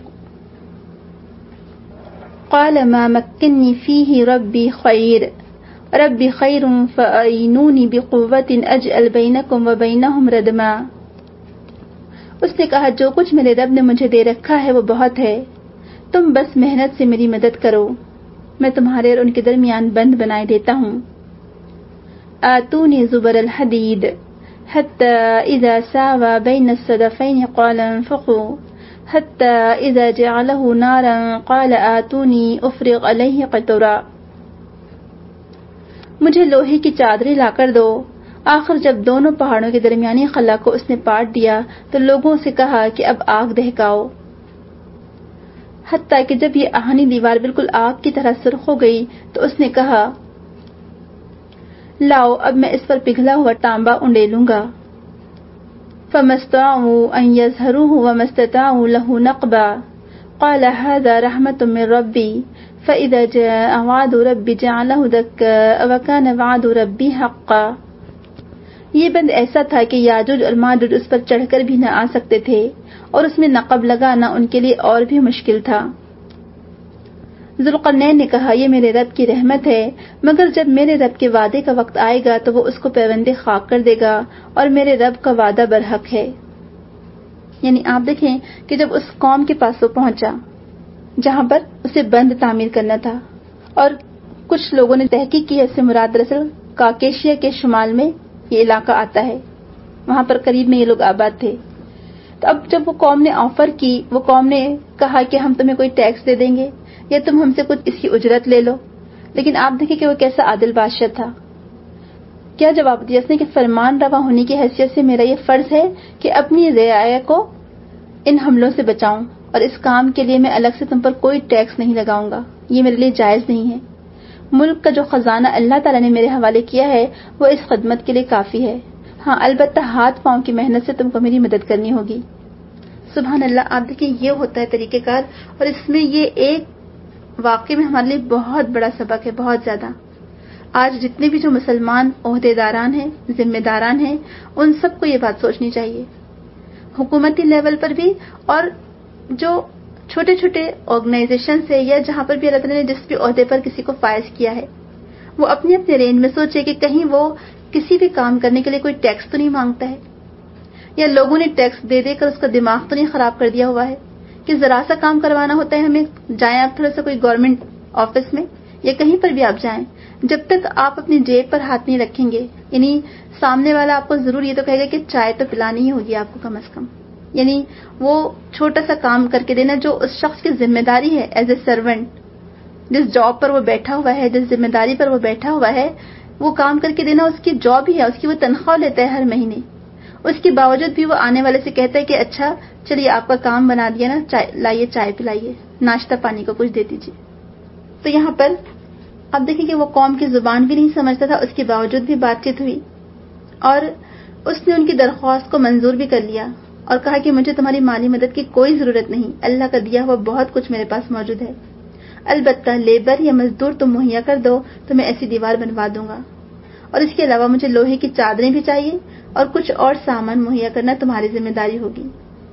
قال ما مكنني فيه ربي خير ربی خیر فأعینونی بقوۃ اجعل بینکم وبینہم ردما. اس نے کہا جو کچھ میرے رب نے مجھے دے رکھا ہے وہ بہت ہے، تم بس محنت سے میری مدد کرو، میں تمہارے اور ان کے درمیان بند بنائے دیتا ہوں. آتونی زبر الحدید حتی اذا ساوى بین الصدفین قال انفخوا حتی اذا جعلہ نارا قال آتونی افرغ علیہ قطرا. مجھے لوہے کی چادریں لا کر دو. آخر جب دونوں پہاڑوں کے درمیانی خلا کو اس نے پاٹ دیا تو لوگوں سے کہا کہ اب آگ دہکاؤ، حتیٰ کہ جب یہ آہنی دیوار بالکل آگ کی طرح سرخ ہو گئی تو اس نے کہا لاؤ اب میں اس پر پگھلا ہوا تانبا انڈیلوں گا. فما استطاعوا ان يظهروه وما استطاعوا له نقبا قال هذا رحمة من ربي فإذا جاء وعد ربي جعله دكا وكان وعد ربي حقا. یہ بند ایسا تھا کہ یاجوج اور ماجوج اس پر چڑھ کر بھی نہ آ سکتے تھے اور اس میں نقب لگانا ان کے لیے اور بھی مشکل تھا. ذوالقرنین نے کہا یہ میرے رب کی رحمت ہے، مگر جب میرے رب کے وعدے کا وقت آئے گا تو وہ اس کو پیوند خاک کر دے گا اور میرے رب کا وعدہ برحق ہے. یعنی آپ دیکھیں کہ جب اس قوم کے پاس وہ پہنچا جہاں پر اسے بند تعمیر کرنا تھا، اور کچھ لوگوں نے تحقیق کی ہے، اس سے مراد دراصل کاکیشیا کے شمال میں یہ علاقہ آتا ہے، وہاں پر قریب میں یہ لوگ آباد تھے. تو اب جب وہ قوم نے آفر کی، وہ قوم نے کہا کہ ہم تمہیں کوئی ٹیکس دے دیں گے یا تم ہم سے کچھ اس کی اجرت لے لو. لیکن آپ دیکھیں کہ وہ کیسا عادل بادشاہ تھا. کیا جواب دیا اس نے کہ فرمان روا ہونے کی حیثیت سے میرا یہ فرض ہے کہ اپنی رعایا کو ان حملوں سے بچاؤں، اور اس کام کے لیے میں الگ سے تم پر کوئی ٹیکس نہیں لگاؤں گا، یہ میرے لیے جائز نہیں ہے. ملک کا جو خزانہ اللہ تعالیٰ نے میرے حوالے کیا ہے وہ اس خدمت کے لیے کافی ہے. ہاں البتہ ہاتھ پاؤں کی محنت سے تم کو میری مدد کرنی ہوگی. سبحان اللہ. آپ دیکھیں یہ ہوتا ہے طریقہ کار، اور اس میں یہ ایک واقعے میں ہمارے لیے بہت بڑا سبق ہے، بہت زیادہ. آج جتنے بھی جو مسلمان عہدے داران ہیں، ذمہ داران ہیں، ان سب کو یہ بات سوچنی چاہیے، حکومتی لیول پر بھی اور جو چھوٹے چھوٹے آرگنائزیشن سے یا جہاں پر بھی اللہ تعالیٰ نے جس بھی عہدے پر کسی کو فائز کیا ہے، وہ اپنے اپنے رینج میں سوچے کہ کہیں وہ کسی بھی کام کرنے کے لیے کوئی ٹیکس تو نہیں مانگتا ہے، یا لوگوں نے ٹیکس دے دے کر اس کا دماغ تو نہیں خراب کر دیا ہوا ہے کہ ذرا سا کام کروانا ہوتا ہے ہمیں، جائیں آپ تھوڑا سا کوئی گورنمنٹ آفس میں یا کہیں پر بھی آپ جائیں، جب تک آپ اپنی جیب پر ہاتھ نہیں رکھیں گے، یعنی سامنے والا آپ کو ضرور یہ تو کہے گا کہ چائے تو پلانی ہی ہوگی آپ کو کم از کم، یعنی وہ چھوٹا سا کام کر کے دینا جو اس شخص کی ذمہ داری ہے ایز اے سرونٹ، جس جاب پر وہ بیٹھا ہوا ہے، جس ذمہ داری پر وہ بیٹھا ہوا ہے، وہ کام کر کے دینا اس کی جاب ہی ہے، اس کی وہ تنخواہ لیتا ہے ہر مہینے. اس کے باوجود بھی وہ آنے والے سے کہتا ہے کہ اچھا چلیے آپ کا کام بنا دیا نا، چائے لائیے، چائے پلائیے، ناشتہ پانی کو کچھ دے دیجیے. تو یہاں پر اب دیکھیں کہ وہ قوم کی زبان بھی نہیں سمجھتا تھا، اس کے باوجود بھی بات چیت ہوئی اور اس نے ان کی درخواست کو منظور بھی کر لیا اور کہا کہ مجھے تمہاری مالی مدد کی کوئی ضرورت نہیں، اللہ کا دیا ہوا بہت کچھ میرے پاس موجود ہے، البتہ لیبر یا مزدور تم مہیا کر دو تو میں ایسی دیوار بنوا دوں گا، اور اس کے علاوہ مجھے لوہے کی چادریں بھی چاہیے اور کچھ اور سامان مہیا کرنا تمہاری ذمہ داری ہوگی.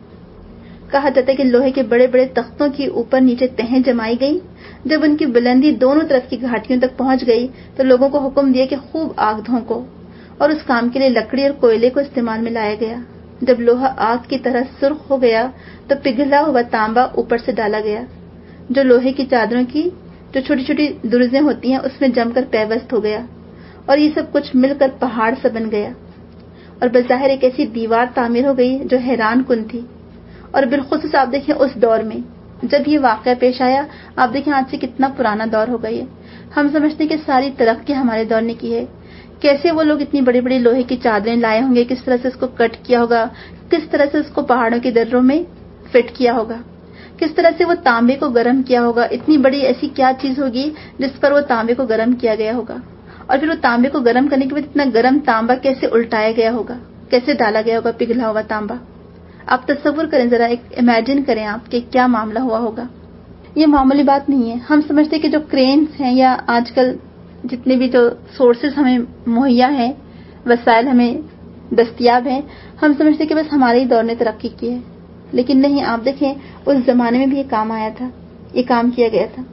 کہا جاتا ہے کہ لوہے کے بڑے بڑے تختوں کی اوپر نیچے تہیں جمائی گئی. جب ان کی بلندی دونوں طرف کی گھاٹیوں تک پہنچ گئی تو لوگوں کو حکم دیا کہ خوب آگ دھونکو، اور اس کام کے لیے لکڑی اور کوئلے کو استعمال میں لایا گیا. جب لوہا آگ کی طرح سرخ ہو گیا تو پگھلا ہوا تانبا اوپر سے ڈالا گیا جو لوہے کی چادروں کی جو چھوٹی چھوٹی درزیں ہوتی ہیں اس میں جم کر پیوست ہو گیا، اور یہ سب کچھ مل کر پہاڑ سا بن گیا اور بظاہر ایک ایسی دیوار تعمیر ہو گئی جو حیران کن تھی. اور بالخصوص آپ دیکھیں اس دور میں جب یہ واقعہ پیش آیا، آپ دیکھیں آج سے کتنا پرانا دور ہو گئی ہے. ہم سمجھتے ہیں کہ ساری ترقی ہمارے دور نے کی ہے. کیسے وہ لوگ اتنی بڑی بڑی لوہے کی چادریں لائے ہوں گے، کس طرح سے اس کو کٹ کیا ہوگا، کس طرح سے اس کو پہاڑوں کے دروں میں فٹ کیا ہوگا. کس طرح سے وہ تانبے کو گرم کیا ہوگا، اتنی بڑی ایسی کیا چیز ہوگی جس پر وہ تانبے کو گرم کیا گیا ہوگا، اور پھر وہ تانبے کو گرم کرنے کے بعد اتنا گرم تانبا کیسے الٹایا گیا ہوگا، کیسے ڈالا گیا ہوگا پگھلا ہوا تانبا. آپ تصور کریں ذرا، ایک امیجن کریں آپ کہ کیا معاملہ ہوا ہوگا. یہ معمولی بات نہیں ہے. ہم سمجھتے کہ جو کرینز ہیں یا آج کل جتنے بھی جو سورسز ہمیں مہیا ہیں، وسائل ہمیں دستیاب ہیں، ہم سمجھتے کہ بس ہمارے ہی دور نے ترقی کی ہے، لیکن نہیں. آپ دیکھیں اس زمانے میں بھی یہ کام آیا تھا، یہ کام کیا گیا تھا.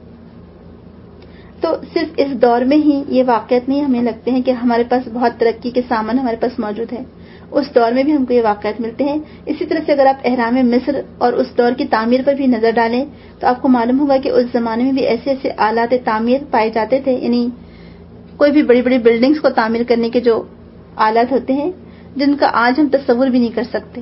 تو صرف اس دور میں ہی یہ واقعات نہیں ہمیں لگتے ہیں کہ ہمارے پاس بہت ترقی کے سامان ہمارے پاس موجود ہے، اس دور میں بھی ہم کو یہ واقعات ملتے ہیں. اسی طرح سے اگر آپ احرام مصر اور اس دور کی تعمیر پر بھی نظر ڈالیں تو آپ کو معلوم ہوگا کہ اس زمانے میں بھی ایسے ایسے آلات تعمیر پائے جاتے تھے، یعنی کوئی بھی بڑی بڑی بلڈنگز کو تعمیر کرنے کے جو آلات ہوتے ہیں جن کا آج ہم تصور بھی نہیں کر سکتے.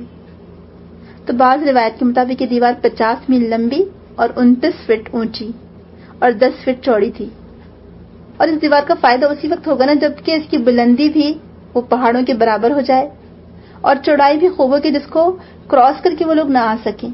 تو بعض روایت کے مطابق یہ دیوار پچاس میل لمبی اور انتیس فٹ اونچی اور دس فٹ چوڑی تھی. اور اس دیوار کا فائدہ اسی وقت ہوگا نا جبکہ اس کی بلندی بھی وہ پہاڑوں کے برابر ہو جائے اور چوڑائی بھی خوب ہو کہ جس کو کراس کر کے وہ لوگ نہ آ سکیں.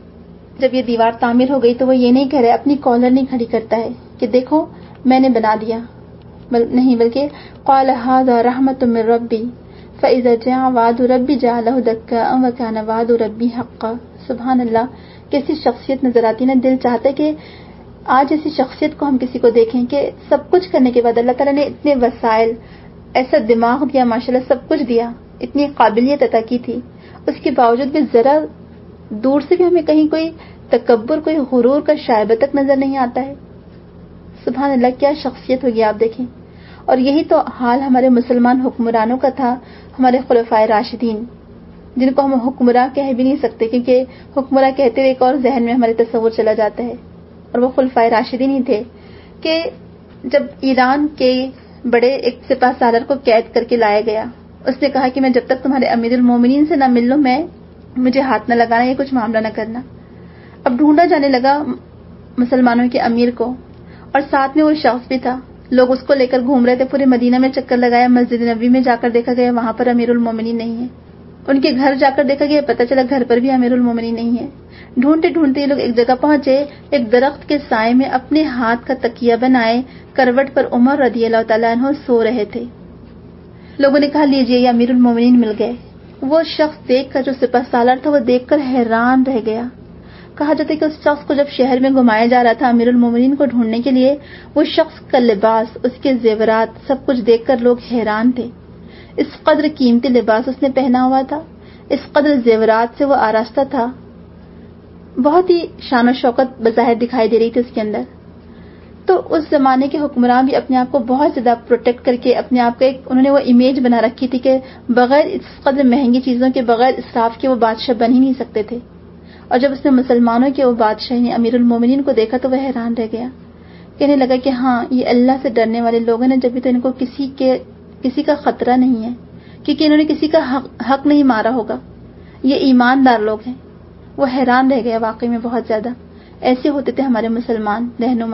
جب یہ دیوار تعمیر ہو گئی تو وہ یہ نہیں کہہ رہے، اپنی کالر نہیں کھڑی کرتا ہے کہ دیکھو میں نے بنا دیا، بل نہیں، بلکہ قال هذا رحمت من ربی فاذا جاء وعد ربی جعله دکا وکان وعد ربی حقا. سبحان اللہ، کیسی شخصیت نظر آتی نا. دل چاہتا ہے کہ آج ایسی شخصیت کو ہم کسی کو دیکھیں کہ سب کچھ کرنے کے بعد اللہ تعالیٰ نے اتنے وسائل، ایسا دماغ دیا، ماشاءاللہ سب کچھ دیا، اتنی قابلیت عطا کی تھی، اس کے باوجود بھی ذرا دور سے بھی ہمیں کہیں کوئی تکبر، کوئی غرور کا شائبہ تک نظر نہیں آتا ہے. سبحان اللہ، کیا شخصیت ہوگی آپ دیکھیں. اور یہی تو حال ہمارے مسلمان حکمرانوں کا تھا، ہمارے خلفائے راشدین، جن کو ہم حکمراں کہہ بھی نہیں سکتے کیونکہ حکمراں کہتے ہوئے ایک اور ذہن میں ہمارے تصور چلا جاتا ہے. اور وہ خلفائے راشدین ہی تھے کہ جب ایران کے بڑے ایک سپہ سالار کو قید کر کے لایا گیا، اس نے کہا کہ میں جب تک تمہارے امیر المومنین سے نہ مل لوں میں مجھے ہاتھ نہ لگانا، یہ کچھ معاملہ نہ کرنا. اب ڈھونڈا جانے لگا مسلمانوں کے امیر کو، اور ساتھ میں وہ شخص بھی تھا. لوگ اس کو لے کر گھوم رہے تھے، پورے مدینہ میں چکر لگایا، مسجد نبوی میں جا کر دیکھا گیا وہاں پر امیر المومنین نہیں ہے. ان کے گھر جا کر دیکھا گیا، پتہ چلا گھر پر بھی امیر المومنین نہیں ہے. ڈھونڈتے ڈھونڈتے یہ لوگ ایک جگہ پہنچے، ایک درخت کے سائے میں اپنے ہاتھ کا تکیہ بنائے کروٹ پر عمر رضی اللہ تعالیٰ عنہ سو رہے تھے. لوگوں نے کہا لیجئے یہ امیر المومنین مل گئے. وہ شخص دیکھ کر، جو سپہ سالار تھا، وہ دیکھ کر حیران رہ گیا. کہا جاتا ہے کہ اس شخص کو جب شہر میں گھمایا جا رہا تھا امیر المومنین کو ڈھونڈنے کے لیے، وہ شخص کا لباس، اس کے زیورات، سب کچھ دیکھ کر لوگ حیران تھے. اس قدر قیمتی لباس اس نے پہنا ہوا تھا، اس قدر زیورات سے وہ آراستہ تھا، بہت ہی شان و شوکت بظاہر دکھائی دے رہی تھی اس کے اندر. تو اس زمانے کے حکمران بھی اپنے آپ کو بہت زیادہ پروٹیکٹ کر کے اپنے آپ کو ایک انہوں نے وہ امیج بنا رکھی تھی کہ بغیر اس قدر مہنگی چیزوں کے، بغیر اسراف کے وہ بادشاہ بن ہی نہیں سکتے تھے. اور جب اس نے مسلمانوں کے وہ بادشاہ نے امیر المومنین کو دیکھا تو وہ حیران رہ گیا، کہنے لگا کہ ہاں یہ اللہ سے ڈرنے والے لوگ ہیں نا، جب بھی تو ان کو کسی کے کسی کا خطرہ نہیں ہے، کیونکہ انہوں نے کسی کا حق, حق نہیں مارا ہوگا، یہ ایماندار لوگ ہیں. وہ حیران رہ گیا واقعی میں بہت زیادہ. ایسے ہوتے تھے ہمارے مسلمان رہنما،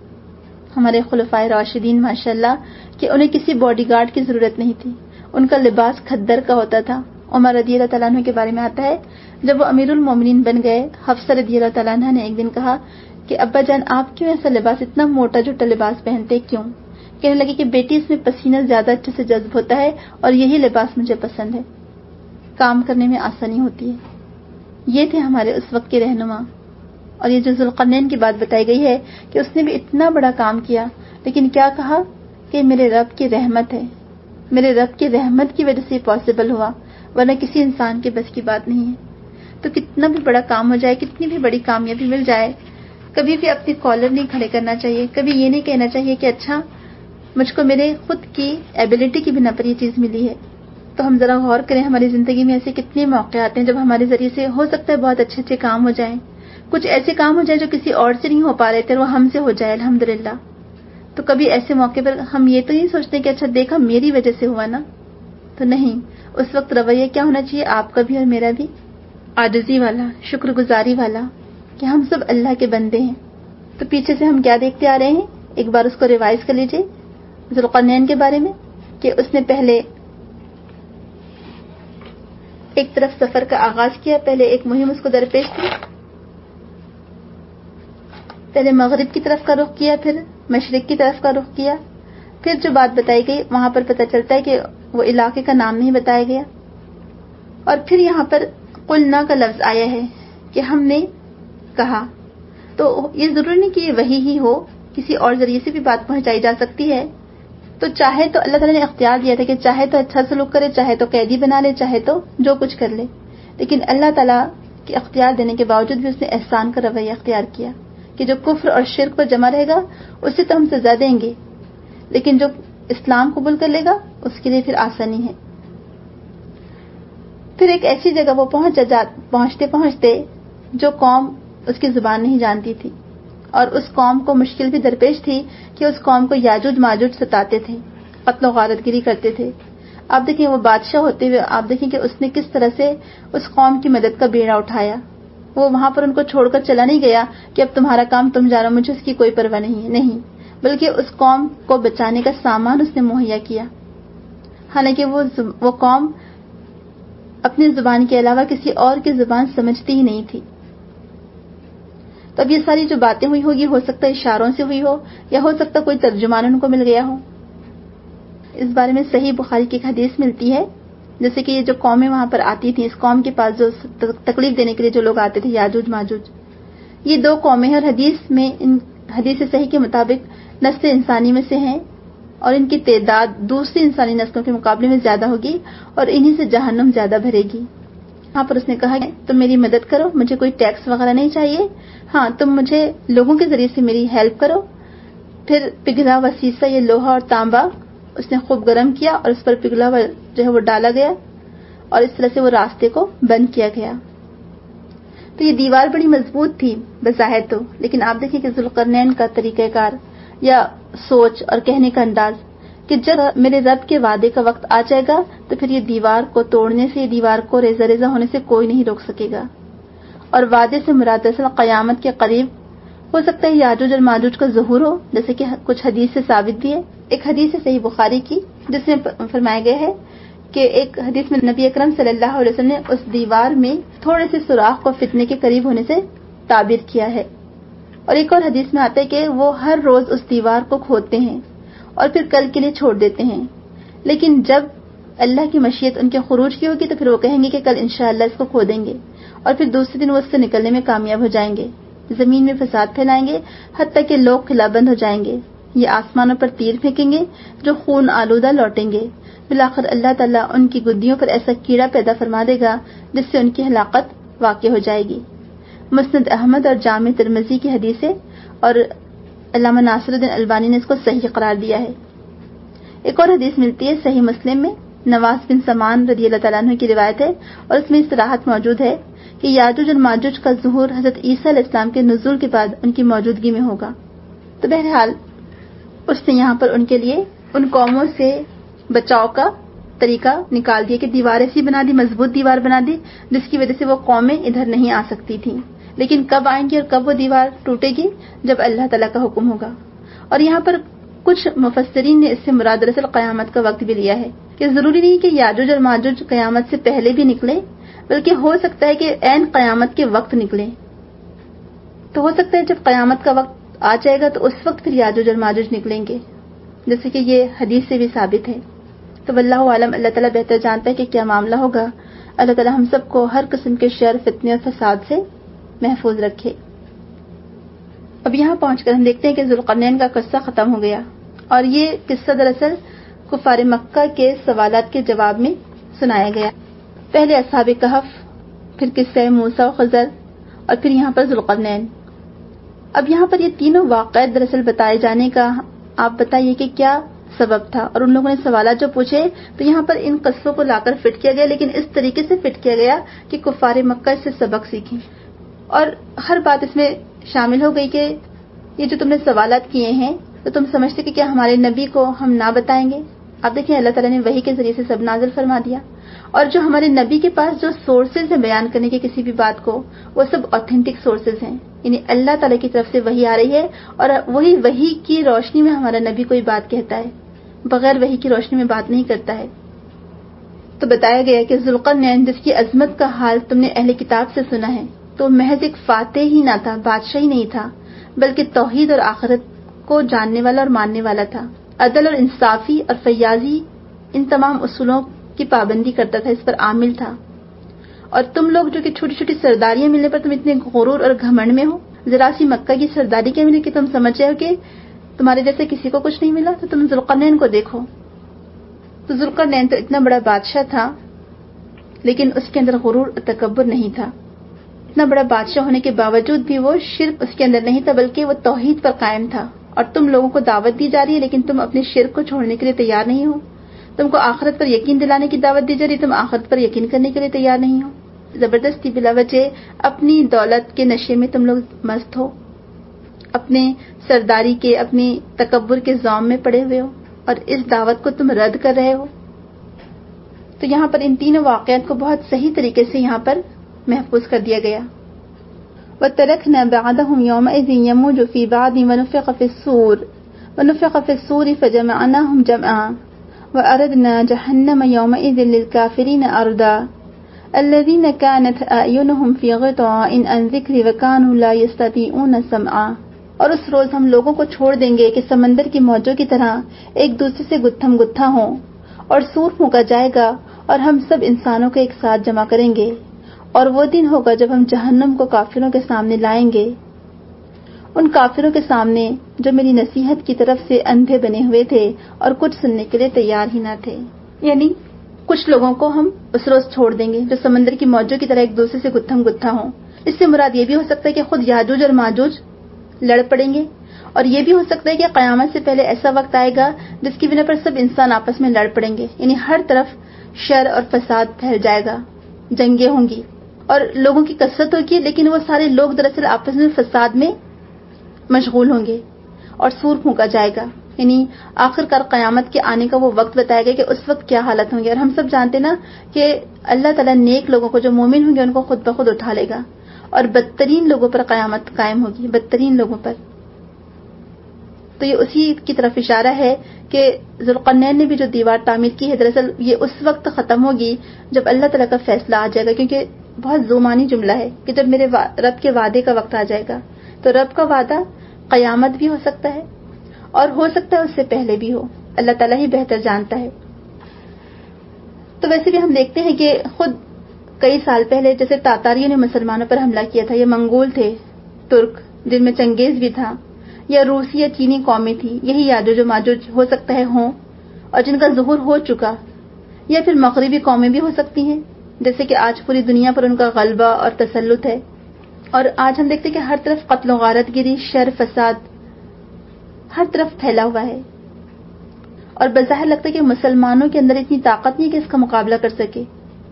ہمارے خلفائے راشدین ماشاءاللہ، کہ انہیں کسی باڈی گارڈ کی ضرورت نہیں تھی. ان کا لباس کھدر کا ہوتا تھا. عمر رضی اللہ تعالیٰ عنہ کے بارے میں آتا ہے جب وہ امیر المومنین بن گئے، حفصہ رضی اللہ تعالیٰ عنہ نے ایک دن کہا کہ ابا جان آپ کیوں ایسا لباس، اتنا موٹا جھوٹا لباس پہنتے کیوں؟ کہنے لگے کہ بیٹی اس میں پسینہ زیادہ اچھے سے جذب ہوتا ہے اور یہی لباس مجھے پسند ہے، کام کرنے میں آسانی ہوتی ہے. یہ تھے ہمارے اس وقت کے رہنما. اور یہ جو ذوالقرنین کی بات بتائی گئی ہے کہ اس نے بھی اتنا بڑا کام کیا، لیکن کیا کہا کہ میرے رب کی رحمت ہے، میرے رب کی رحمت کی وجہ سے پاسبل ہوا، ورنہ کسی انسان کے بس کی بات نہیں ہے. تو کتنا بھی بڑا کام ہو جائے، کتنی بھی بڑی کامیابی مل جائے، کبھی بھی اپنی کالر نہیں کھڑے کرنا چاہیے. کبھی یہ نہیں کہنا چاہیے کہ اچھا مجھ کو میرے خود کی ایبلٹی کی بنا پر یہ چیز ملی ہے. تو ہم ذرا غور کریں، ہماری زندگی میں ایسے کتنے موقع آتے ہیں جب ہمارے ذریعے سے ہو سکتا ہے بہت اچھے اچھے کام ہو جائیں، کچھ ایسے کام ہو جائے جو کسی اور سے نہیں ہو پا رہے تھے، وہ ہم سے ہو جائے الحمدللہ. تو کبھی ایسے موقع پر ہم یہ تو نہیں سوچتے کہ اچھا دیکھا میری وجہ سے ہوا نا، تو نہیں. اس وقت رویہ کیا ہونا چاہیے آپ کا بھی اور میرا بھی، عاجزی والا، شکر گزاری والا کہ ہم سب اللہ کے بندے ہیں. تو پیچھے سے ہم کیا دیکھتے آ رہے ہیں، ایک بار اس کو ریوائز کر لیجئے ذوالقرنین کے بارے میں، کہ اس نے پہلے ایک طرف سفر کا آغاز کیا، پہلے ایک مہم اس کو درپیش تھی پہلے مغرب کی طرف کا رخ کیا، پھر مشرق کی طرف کا رخ کیا. پھر جو بات بتائی گئی وہاں پر پتہ چلتا ہے کہ وہ علاقے کا نام نہیں بتایا گیا. اور پھر یہاں پر قلنا کا لفظ آیا ہے کہ ہم نے کہا. تو یہ ضروری نہیں کہ یہ وحی ہی ہو، کسی اور ذریعے سے بھی بات پہنچائی جا سکتی ہے. تو چاہے تو اللہ تعالیٰ نے اختیار دیا تھا کہ چاہے تو اچھا سلوک کرے، چاہے تو قیدی بنا لے، چاہے تو جو کچھ کر لے. لیکن اللہ تعالیٰ کے اختیار دینے کے باوجود بھی اس نے احسان کا رویہ اختیار کیا کہ جو کفر اور شرک پر جمع رہے گا اسے تو ہم سزا دیں گے، لیکن جو اسلام قبول کر لے گا اس کے لیے پھر آسانی ہے. پھر ایک ایسی جگہ وہ پہنچ جا پہنچتے پہنچتے جو قوم اس کی زبان نہیں جانتی تھی، اور اس قوم کو مشکل بھی درپیش تھی کہ اس قوم کو یاجوج ماجوج ستاتے تھے، قتل و غارت گیری کرتے تھے. آپ دیکھیں وہ بادشاہ ہوتے ہوئے آپ دیکھیں کہ اس نے کس طرح سے اس قوم کی مدد کا بیڑا اٹھایا. وہ وہاں پر ان کو چھوڑ کر چلا نہیں گیا کہ اب تمہارا کام تم جانو، مجھے اس کی کوئی پرواہ نہیں ہے، نہیں، بلکہ اس قوم کو بچانے کا سامان اس نے مہیا کیا. حالانکہ وہ وہ قوم اپنی زبان کے علاوہ کسی اور کی زبان سمجھتی ہی نہیں تھی. تو اب یہ ساری جو باتیں ہوئی ہوگی ہو سکتا ہے اشاروں سے ہوئی ہو، یا ہو سکتا کوئی ترجمان ان کو مل گیا ہو. اس بارے میں صحیح بخاری کی ایک حدیث ملتی ہے، جیسے کہ یہ جو قومیں وہاں پر آتی تھیں، اس قوم کے پاس جو تکلیف دینے کے لیے جو لوگ آتے تھے، یاجوج ماجوج، یہ دو قومیں ہر حدیث میں ان حدیث صحیح کے مطابق نسل انسانی میں سے ہیں، اور ان کی تعداد دوسری انسانی نسلوں کے مقابلے میں زیادہ ہوگی، اور انہی سے جہنم زیادہ بھرے گی. وہاں پر اس نے کہا کہ تم میری مدد کرو، مجھے کوئی ٹیکس وغیرہ نہیں چاہیے، ہاں تم مجھے لوگوں کے ذریعے سے میری ہیلپ کرو. پھر پگھلا ہوا سیسا، یہ لوہا اور تانبا اس نے خوب گرم کیا اور اس پر پگھلا ہوا جو ہے وہ ڈالا گیا، اور اس طرح سے وہ راستے کو بند کیا گیا. تو یہ دیوار بڑی مضبوط تھی بظاہر تو، لیکن آپ دیکھیں کہ ذوالقرنین کا طریقہ کار یا سوچ اور کہنے کا انداز کہ جب میرے رب کے وعدے کا وقت آ جائے گا تو پھر یہ دیوار کو توڑنے سے، یہ دیوار کو ریزہ ریزہ ہونے سے کوئی نہیں روک سکے گا. اور وعدے سے مراد اصل قیامت کے قریب ہو سکتا ہے یاجوج اور ماجوج کا ظہور ہو، جیسے کہ کچھ حدیث سے ثابت بھی ہے. ایک حدیث ہے صحیح بخاری کی جس میں فرمایا گیا ہے کہ ایک حدیث میں نبی اکرم صلی اللہ علیہ وسلم نے اس دیوار میں تھوڑے سے سوراخ کو فتنے کے قریب ہونے سے تعبیر کیا ہے. اور ایک اور حدیث میں آتا ہے کہ وہ ہر روز اس دیوار کو کھودتے ہیں اور پھر کل کے لیے چھوڑ دیتے ہیں، لیکن جب اللہ کی مشیت ان کے خروج کی ہوگی تو پھر وہ کہیں گے کہ کل انشاءاللہ اس کو کھودیں گے، اور پھر دوسرے دن وہ اس سے نکلنے میں کامیاب ہو جائیں گے، زمین میں فساد پھیلائیں گے حتیٰ کہ لوگ خلا بند ہو جائیں گے. یہ آسمانوں پر تیر پھینکیں گے جو خون آلودہ لوٹیں گے. بالآخر اللہ تعالیٰ ان کی گدیوں پر ایسا کیڑا پیدا فرما دے گا جس سے ان کی ہلاکت واقع ہو جائے گی. مسند احمد اور جامع ترمذی کی حدیث ہے، اور علامہ ناصر الدین البانی نے اس کو صحیح قرار دیا ہے. ایک اور حدیث ملتی ہے صحیح مسلم میں، نواس بن سمان رضی اللہ تعالیٰ عنہ کی روایت ہے، اور اس میں استراحت موجود ہے کہ یاجوج اور ماجوج کا ظہور حضرت عیسیٰ علیہ السلام کے نزول کے بعد ان کی موجودگی میں ہوگا. تو بہرحال اس نے یہاں پر ان کے لیے ان قوموں سے بچاؤ کا طریقہ نکال دیا کہ دیوار ایسی بنا دی، مضبوط دیوار بنا دی جس کی وجہ سے وہ قومیں ادھر نہیں آ سکتی تھیں. لیکن کب آئیں گی اور کب وہ دیوار ٹوٹے گی؟ جب اللہ تعالیٰ کا حکم ہوگا. اور یہاں پر کچھ مفسرین نے اس سے مراد دراصل قیامت کا وقت بھی لیا ہے کہ ضروری نہیں کہ یاجوج اور ماجوج قیامت سے پہلے بھی نکلے، بلکہ ہو سکتا ہے کہ عین قیامت کے وقت نکلے. تو ہو سکتا ہے جب قیامت کا وقت آ جائے گا تو اس وقت پھر یاجوج اور ماجوج نکلیں گے، جیسے کہ یہ حدیث سے بھی ثابت ہے. تو واللہ عالم، اللہ تعالیٰ بہتر جانتا ہے کہ کیا معاملہ ہوگا. اللہ تعالیٰ ہم سب کو ہر قسم کے شر، فتنے اور فساد سے محفوظ رکھے. اب یہاں پہنچ کر ہم دیکھتے ہیں کہ ذوالقرنین کا قصہ ختم ہو گیا، اور یہ قصہ دراصل کفار مکہ کے سوالات کے جواب میں سنایا گیا. پہلے اصحاب کہف، پھر قصہ موسیٰ و خضر، اور پھر یہاں پر ذوالقرنین. اب یہاں پر یہ تینوں واقعات دراصل بتائے جانے کا آپ بتائیے کہ کیا سبب تھا. اور ان لوگوں نے سوالات جو پوچھے تو یہاں پر ان قصوں کو لا کر فٹ کیا گیا، لیکن اس طریقے سے فٹ کیا گیا کہ کفار مکہ اس سے سبق سیکھیں. اور ہر بات اس میں شامل ہو گئی کہ یہ جو تم نے سوالات کیے ہیں تو تم سمجھتے کہ کیا ہمارے نبی کو ہم نہ بتائیں گے؟ آپ دیکھیں اللہ تعالیٰ نے وحی کے ذریعے سے سب نازل فرما دیا، اور جو ہمارے نبی کے پاس جو سورسز ہیں بیان کرنے کے کسی بھی بات کو، وہ سب اوتھینٹک سورسز ہیں، یعنی اللہ تعالیٰ کی طرف سے وحی آ رہی ہے، اور وہی وحی کی روشنی میں ہمارا نبی کوئی بات کہتا ہے، بغیر وحی کی روشنی میں بات نہیں کرتا ہے. تو بتایا گیا کہ ذوالقرنین جس کی عظمت کا حال تم نے اہل کتاب سے سنا ہے، تو محض ایک فاتح ہی نہ تھا، بادشاہ ہی نہیں تھا، بلکہ توحید اور آخرت کو جاننے والا اور ماننے والا تھا. عدل اور انصافی اور فیاضی ان تمام اصولوں کی پابندی کرتا تھا، اس پر عامل تھا. اور تم لوگ جو کہ چھوٹی چھوٹی سرداریاں ملنے پر تم اتنے غرور اور گھمنڈ میں ہو. ذرا سی مکہ کی سرداری کیا ملی کہ تم سمجھ رہے ہو کہ تمہارے جیسے کسی کو کچھ نہیں ملا. تو تم ذوالقرنین کو دیکھو. تو ذوالقرنین تو اتنا بڑا بادشاہ تھا لیکن اس کے اندر غرور اور تکبر نہیں تھا. اتنا بڑا بادشاہ ہونے کے باوجود بھی وہ شرک اس کے اندر نہیں تھا، بلکہ وہ توحید پر قائم تھا. اور تم لوگوں کو دعوت دی جا رہی ہے لیکن تم اپنے شرک کو چھوڑنے کے لیے تیار نہیں ہو. تم کو آخرت پر یقین دلانے کی دعوت دی جا رہی ہے، تم آخرت پر یقین کرنے کے لیے تیار نہیں ہو. زبردستی بلا وجہ اپنی دولت کے نشے میں تم لوگ مست ہو، اپنے سرداری کے، اپنی تکبر کے زوم میں پڑے ہوئے ہو اور اس دعوت کو تم رد کر رہے ہو. تو یہاں پر ان تینوں واقعات کو بہت صحیح طریقے سے یہاں پر محفوظ کر دیا گیا. وَتَرَكْنَا بَعْدَهُمْ يَوْمَئِذٍ يَمُوجُ فِي بَعْضٍ وَنُفِخَ فِي الصُّورِ وَنُفِخَ فِي الصُّورِ فَجَمَعْنَاهُمْ جَمْعًا وَأَرَدْنَا جَهَنَّمَ يَوْمَئِذٍ لِلْكَافِرِينَ عَرْضًا الَّذِينَ كَانَتْ أَعْيُنُهُمْ فِي غِطَاءٍ عَنْ ذِكْرِي وَكَانُوا لَا يَسْتَطِيعُونَ سَمْعًا. اور اس روز ہم لوگوں کو چھوڑ دیں گے کہ سمندر کی موجوں کی طرح ایک دوسرے سے گتھم گتھا ہوں، اور سور پھونکا جائے گا اور ہم سب انسانوں کو ایک ساتھ جمع کریں گے. اور وہ دن ہوگا جب ہم جہنم کو کافروں کے سامنے لائیں گے، ان کافروں کے سامنے جو میری نصیحت کی طرف سے اندھے بنے ہوئے تھے اور کچھ سننے کے لیے تیار ہی نہ تھے. یعنی کچھ لوگوں کو ہم اس روز چھوڑ دیں گے جو سمندر کی موجوں کی طرح ایک دوسرے سے گتھم گتھا ہوں. اس سے مراد یہ بھی ہو سکتا ہے کہ خود یاجوج اور ماجوج لڑ پڑیں گے، اور یہ بھی ہو سکتا ہے کہ قیامت سے پہلے ایسا وقت آئے گا جس کی بنا پر سب انسان آپس میں لڑ پڑیں گے. یعنی ہر طرف شر اور فساد پھیل جائے گا، جنگیں ہوں گی اور لوگوں کی کثرت ہوگی، لیکن وہ سارے لوگ دراصل آپس میں فساد میں مشغول ہوں گے اور سور پھونکا جائے گا. یعنی آخر کار قیامت کے آنے کا وہ وقت بتایا گیا کہ اس وقت کیا حالت ہوں گے. اور ہم سب جانتے نا کہ اللہ تعالیٰ نیک لوگوں کو جو مومن ہوں گے ان کو خود بخود اٹھا لے گا، اور بدترین لوگوں پر قیامت قائم ہوگی، بدترین لوگوں پر. تو یہ اسی کی طرف اشارہ ہے کہ ذوالقرنین نے بھی جو دیوار تعمیر کی ہے دراصل یہ اس وقت ختم ہوگی جب اللہ تعالیٰ کا فیصلہ آ جائے گا، کیونکہ بہت زمانی جملہ ہے کہ جب میرے رب کے وعدے کا وقت آ جائے گا. تو رب کا وعدہ قیامت بھی ہو سکتا ہے اور ہو سکتا ہے اس سے پہلے بھی ہو، اللہ تعالیٰ ہی بہتر جانتا ہے. تو ویسے بھی ہم دیکھتے ہیں کہ خود کئی سال پہلے جیسے تاتاریوں نے مسلمانوں پر حملہ کیا تھا، یہ منگول تھے، ترک جن میں چنگیز بھی تھا، یا روسی یا چینی قومیں تھی، یہی یاجوج و ماجوج ہو سکتا ہے ہوں اور جن کا ظہور ہو چکا، یا پھر مغربی قومیں بھی ہو سکتی ہیں جیسے کہ آج پوری دنیا پر ان کا غلبہ اور تسلط ہے. اور آج ہم دیکھتے ہیں کہ ہر طرف قتل و غارت گری، شر، فساد ہر طرف پھیلا ہوا ہے، اور بظاہر لگتا ہے کہ مسلمانوں کے اندر اتنی طاقت نہیں کہ اس کا مقابلہ کر سکے.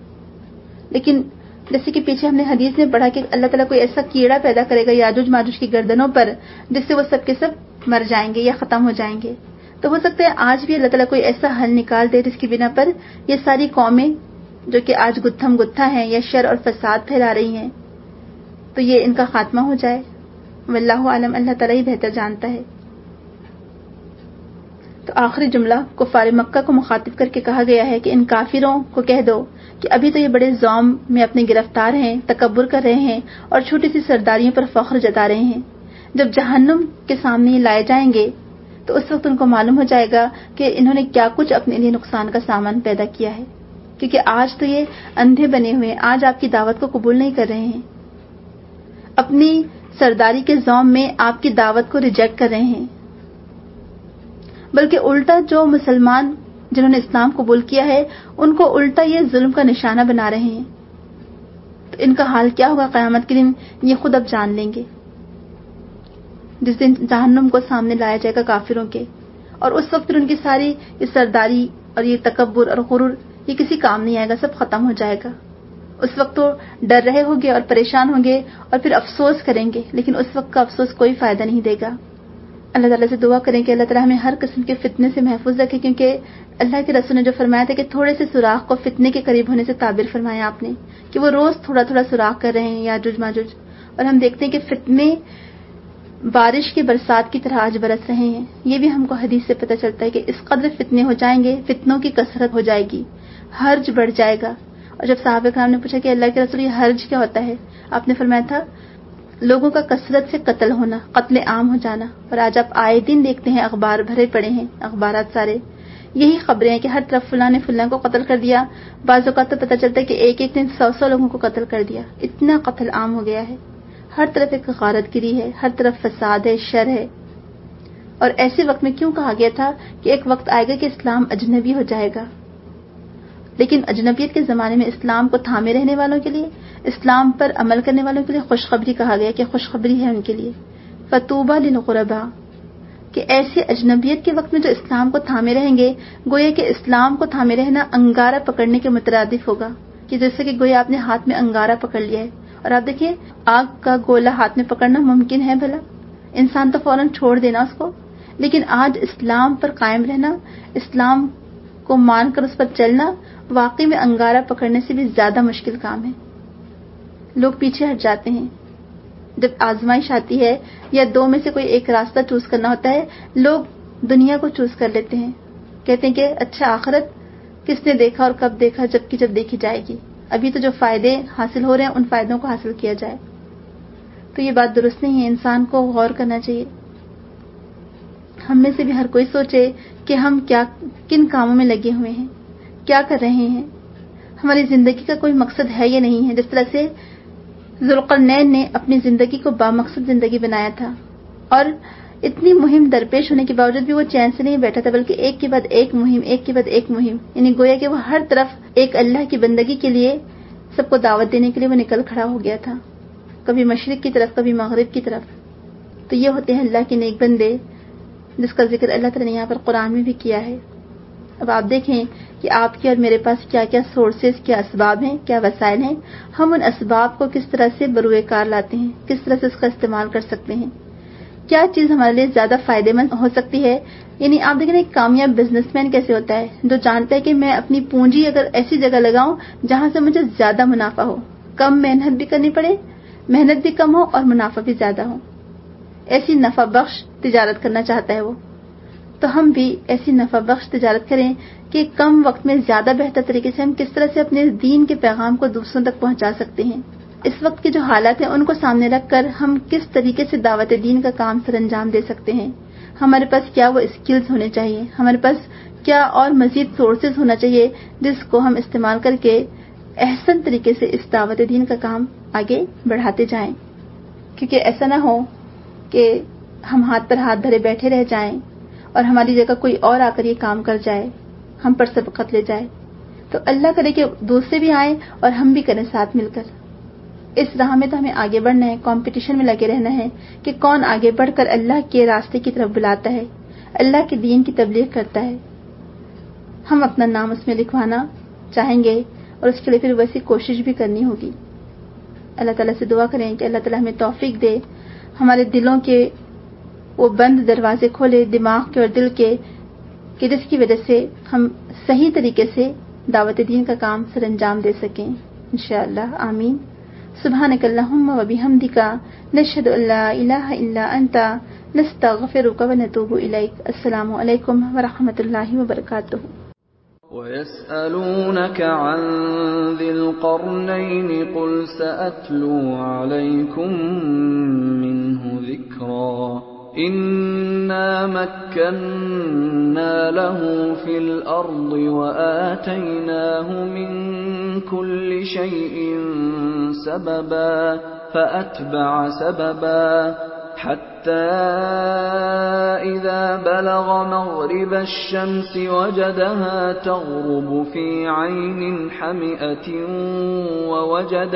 لیکن جیسے کہ پیچھے ہم نے حدیث میں پڑھا کہ اللہ تعالیٰ کوئی ایسا کیڑا پیدا کرے گا یاجوج ماجوج کی گردنوں پر جس سے وہ سب کے سب مر جائیں گے یا ختم ہو جائیں گے. تو ہو سکتا ہے آج بھی اللہ تعالیٰ کوئی ایسا حل نکال دے جس کی بنا پر یہ ساری قومیں جو کہ آج گتھم گتھا ہیں یا شر اور فساد پھیلا رہی ہیں تو یہ ان کا خاتمہ ہو جائے. واللہ عالم، اللہ تعالیٰ ہی بہتر جانتا ہے. تو آخری جملہ کفار مکہ کو مخاطب کر کے کہا گیا ہے کہ ان کافروں کو کہہ دو کہ ابھی تو یہ بڑے زوم میں اپنے گرفتار ہیں، تکبر کر رہے ہیں اور چھوٹی سی سرداریوں پر فخر جتا رہے ہیں. جب جہنم کے سامنے یہ لائے جائیں گے تو اس وقت ان کو معلوم ہو جائے گا کہ انہوں نے کیا کچھ اپنے لیے نقصان کا سامان پیدا کیا ہے، کیونکہ آج تو یہ اندھے بنے ہوئے، آج آپ کی دعوت کو قبول نہیں کر رہے ہیں، اپنی سرداری کے زوم میں آپ کی دعوت کو ریجیکٹ کر رہے ہیں، بلکہ الٹا جو مسلمان جنہوں نے اسلام قبول کیا ہے ان کو الٹا یہ ظلم کا نشانہ بنا رہے ہیں. تو ان کا حال کیا ہوگا قیامت کے دن یہ خود اب جان لیں گے، جس دن جہنم کو سامنے لایا جائے گا کافروں کے، اور اس وقت پھر ان کی ساری یہ سرداری اور یہ تکبر اور غرور یہ کسی کام نہیں آئے گا، سب ختم ہو جائے گا. اس وقت تو ڈر رہے ہوں گے اور پریشان ہوں گے اور پھر افسوس کریں گے، لیکن اس وقت کا افسوس کوئی فائدہ نہیں دے گا. اللہ تعالیٰ سے دعا کریں کہ اللہ تعالیٰ ہمیں ہر قسم کے فتنے سے محفوظ رکھے، کیونکہ اللہ کے رسول نے جو فرمایا تھا کہ تھوڑے سے سوراخ کو فتنے کے قریب ہونے سے تعبیر فرمایا آپ نے، کہ وہ روز تھوڑا تھوڑا سوراخ کر رہے ہیں یاجوج ماجوج، اور ہم دیکھتے ہیں کہ فتنے بارش کی برسات کی طرح آج برس رہے ہیں. یہ بھی ہم کو حدیث سے پتہ چلتا ہے کہ اس قدر فتنے ہو جائیں گے، فتنوں کی کثرت ہو جائے گی، حرج بڑھ جائے گا. اور جب صحابہ کرام نے پوچھا کہ اللہ کے رسول یہ حرج کیا ہوتا ہے، آپ نے فرمایا تھا لوگوں کا کثرت سے قتل ہونا، قتل عام ہو جانا، اور آج آپ آئے دن دیکھتے ہیں اخبار بھرے پڑے ہیں، اخبارات سارے یہی خبریں ہیں کہ ہر طرف فلاں نے فلاں کو قتل کر دیا. بعض اوقات تو پتہ چلتا ہے کہ ایک ایک نے سو سو لوگوں کو قتل کر دیا. اتنا قتل عام ہو گیا ہے، ہر طرف ایک غارت گری ہے، ہر طرف فساد ہے، شر ہے. اور ایسے وقت میں کیوں کہا گیا تھا کہ ایک وقت آئے گا کہ اسلام اجنبی ہو جائے گا؟ لیکن اجنبیت کے زمانے میں اسلام کو تھامے رہنے والوں کے لیے، اسلام پر عمل کرنے والوں کے لیے خوشخبری کہا گیا کہ خوشخبری ہے ان کے لیے. فطوبی للغرباء، کہ ایسے اجنبیت کے وقت میں جو اسلام کو تھامے رہیں گے، گویا کہ اسلام کو تھامے رہنا انگارہ پکڑنے کے مترادف ہوگا، کہ جیسے کہ گویا آپ نے ہاتھ میں انگارہ پکڑ لیا ہے. اور آپ دیکھیں آگ کا گولا ہاتھ میں پکڑنا ممکن ہے بھلا؟ انسان تو فوراً چھوڑ دینا اس کو. لیکن آج اسلام پر قائم رہنا، اسلام کو مان کر اس پر چلنا واقعی میں انگارہ پکڑنے سے بھی زیادہ مشکل کام ہے. لوگ پیچھے ہٹ جاتے ہیں. جب آزمائش آتی ہے یا دو میں سے کوئی ایک راستہ چوز کرنا ہوتا ہے، لوگ دنیا کو چوز کر لیتے ہیں. کہتے ہیں کہ اچھا آخرت کس نے دیکھا اور کب دیکھا، جب کی جب دیکھی جائے گی. ابھی تو جو فائدے حاصل ہو رہے ہیں ان فائدوں کو حاصل کیا جائے. تو یہ بات درست نہیں ہے، انسان کو غور کرنا چاہیے. ہم میں سے بھی ہر کوئی سوچے کہ ہم کیا کن کاموں میں لگے ہوئے ہیں، کیا کر رہے ہیں، ہماری زندگی کا کوئی مقصد ہے یا نہیں ہے. جس طرح سے ذوالقرنین نے اپنی زندگی کو بامقصد زندگی بنایا تھا، اور اتنی مہم درپیش ہونے کے باوجود بھی وہ چین سے نہیں بیٹھا تھا، بلکہ ایک کے بعد ایک مہم، ایک کے بعد ایک مہم، یعنی گویا کہ وہ ہر طرف ایک اللہ کی بندگی کے لیے سب کو دعوت دینے کے لیے وہ نکل کھڑا ہو گیا تھا، کبھی مشرق کی طرف، کبھی مغرب کی طرف. تو یہ ہوتے ہیں اللہ کے نیک بندے، جس کا ذکر اللہ تعالیٰ نے یہاں پر قرآن میں بھی کیا ہے. اب آپ دیکھیں کہ آپ کے اور میرے پاس کیا کیا سورسز، کیا اسباب ہیں، کیا وسائل ہیں. ہم ان اسباب کو کس طرح سے بروئے کار لاتے ہیں، کس طرح سے اس کا استعمال کر سکتے ہیں، کیا چیز ہمارے لیے زیادہ فائدے مند ہو سکتی ہے. یعنی آپ دیکھیں ایک کامیاب بزنس مین کیسے ہوتا ہے، جو جانتا ہے کہ میں اپنی پونجی اگر ایسی جگہ لگاؤں جہاں سے مجھے زیادہ منافع ہو، کم محنت بھی کرنی پڑے، محنت بھی کم ہو اور منافع بھی زیادہ ہو، ایسی نفع بخش تجارت کرنا چاہتا ہے وہ. تو ہم بھی ایسی نفع بخش تجارت کریں کہ کم وقت میں زیادہ بہتر طریقے سے ہم کس طرح سے اپنے دین کے پیغام کو دوسروں تک پہنچا سکتے ہیں. اس وقت کے جو حالات ہیں ان کو سامنے رکھ کر ہم کس طریقے سے دعوت دین کا کام سر انجام دے سکتے ہیں. ہمارے پاس کیا وہ اسکلز ہونے چاہیے، ہمارے پاس کیا اور مزید سورسز ہونا چاہیے جس کو ہم استعمال کر کے احسن طریقے سے اس دعوت دین کا کام آگے بڑھاتے جائیں. کیونکہ ایسا نہ ہو کہ ہم ہاتھ پر ہاتھ دھرے بیٹھے رہ جائیں اور ہماری جگہ کوئی اور آ کر یہ کام کر جائے، ہم پر سبقت لے جائے. تو اللہ کرے کہ دوسرے بھی آئیں اور ہم بھی کریں ساتھ مل کر. اس راہ میں تو ہمیں آگے بڑھنا ہے، کمپٹیشن میں لگے رہنا ہے کہ کون آگے بڑھ کر اللہ کے راستے کی طرف بلاتا ہے، اللہ کے دین کی تبلیغ کرتا ہے. ہم اپنا نام اس میں لکھوانا چاہیں گے اور اس کے لیے پھر ویسی کوشش بھی کرنی ہوگی. اللہ تعالیٰ سے دعا کریں کہ اللہ تعالیٰ ہمیں توفیق دے، ہمارے دلوں کے وہ بند دروازے کھولے، دماغ کے اور دل کے، کہ جس کی وجہ سے ہم صحیح طریقے سے دعوت دین کا کام سر انجام دے سکیں انشاءاللہ. آمین. سبحانک اللہم و بحمدک، نشہد ان لا الہ الا انت، نستغفرک و نتوب الیک. السلام علیکم ورحمۃ اللہ وبرکاتہ. وَيَسْأَلُونَكَ عَنْ ذِي الْقَرْنَيْنِ قُلْ سَأَتْلُو عَلَيْكُمْ مِنْهُ ذِكْرًا. إِنَّا مَكَّنَّا لَهُ فِي الْأَرْضِ وَآتَيْنَاهُ مِنْ كُلِّ شَيْءٍ سَبَبًا فَأَتْبَعَ سَبَبًا حَتَّى إِذَا بَلَغَ مَغْرِبَ الشَّمْسِ وَجَدَهَا تَغْرُبُ فِي عَيْنٍ حَمِئَةٍ وَوَجَدَ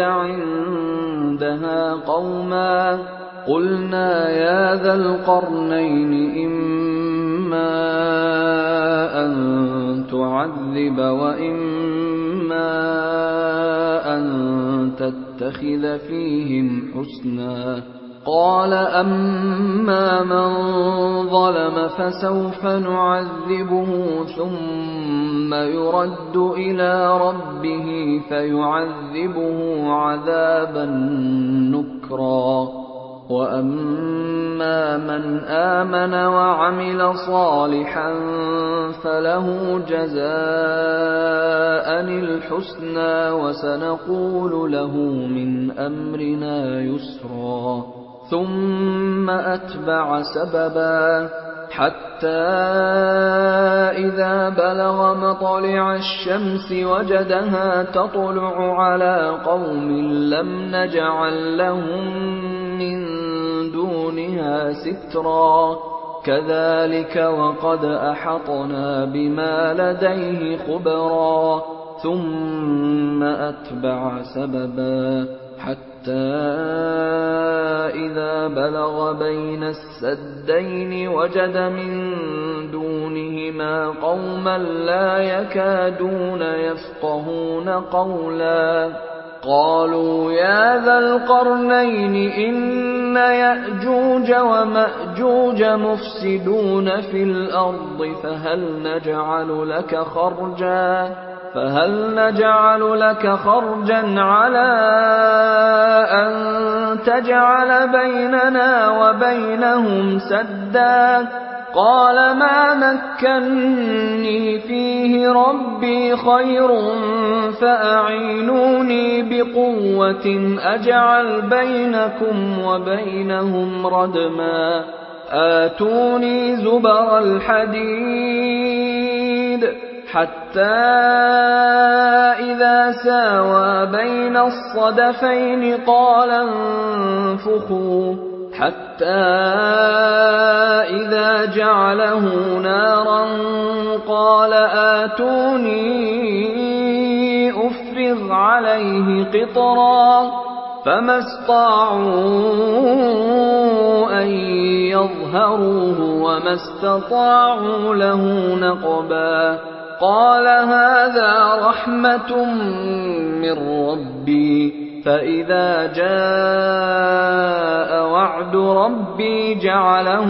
عِندَهَا قَوْمًا قُلْنَا يَا ذَا الْقَرْنَيْنِ إِمَّا أَن تُعَذِّبَ وَإِمَّا أَن تَتَّخِذَ فِيهِمْ حُسْنًا. قال أما من ظلم فسوف نعذبه ثم يرد إلى ربه فيعذبه عذابا نكرا وأما من آمن وعمل صالحا فله جزاء الحسنى وسنقول له من أمرنا يسرا. ثم أتبع سببا حتى إذا بلغ مطلع الشمس وجدها تطلع على قوم لم نجعل لهم من دونها سترا كذلك وقد أحطنا بما لديه خبرا ثم أتبع سببا حتى إذا بلغ بين السدين وجد من دونهما قوما لا يكادون يفقهون قولا قالوا يا ذا القرنين إن يأجوج ومأجوج مفسدون في الأرض فهل نجعل لك خرجا فهل نجعل لك خرجا على أن تجعل بيننا وبينهم سدا قال ما مكني فيه ربي خير فأعينوني بقوة أجعل بينكم وبينهم ردما آتوني زبر الحديد حتى إذا ساوى بين الصدفين قال انفخوا حتى إذا جعله نارا قال آتوني أفرغ عليه قطرا فما استطاعوا أن يظهروه وما استطاعوا له نقبا قال هذا رحمة من ربي فإذا جاء وعد ربي جعله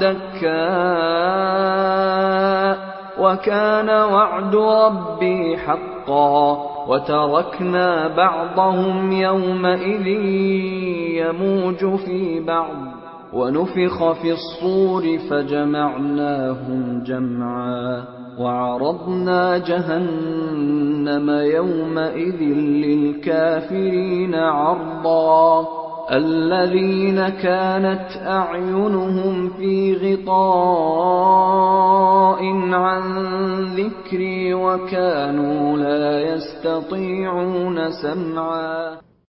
دكا وكان وعد ربي حقا وتركنا بعضهم يومئذ يموج في بعض ونفخ في الصور فجمعناهم جمعا وعرضنا جهنم يومئذ للكافرين عرضا الذين كانت أعينهم في غطاء عن ذكري وكانوا لا يستطيعون سمعا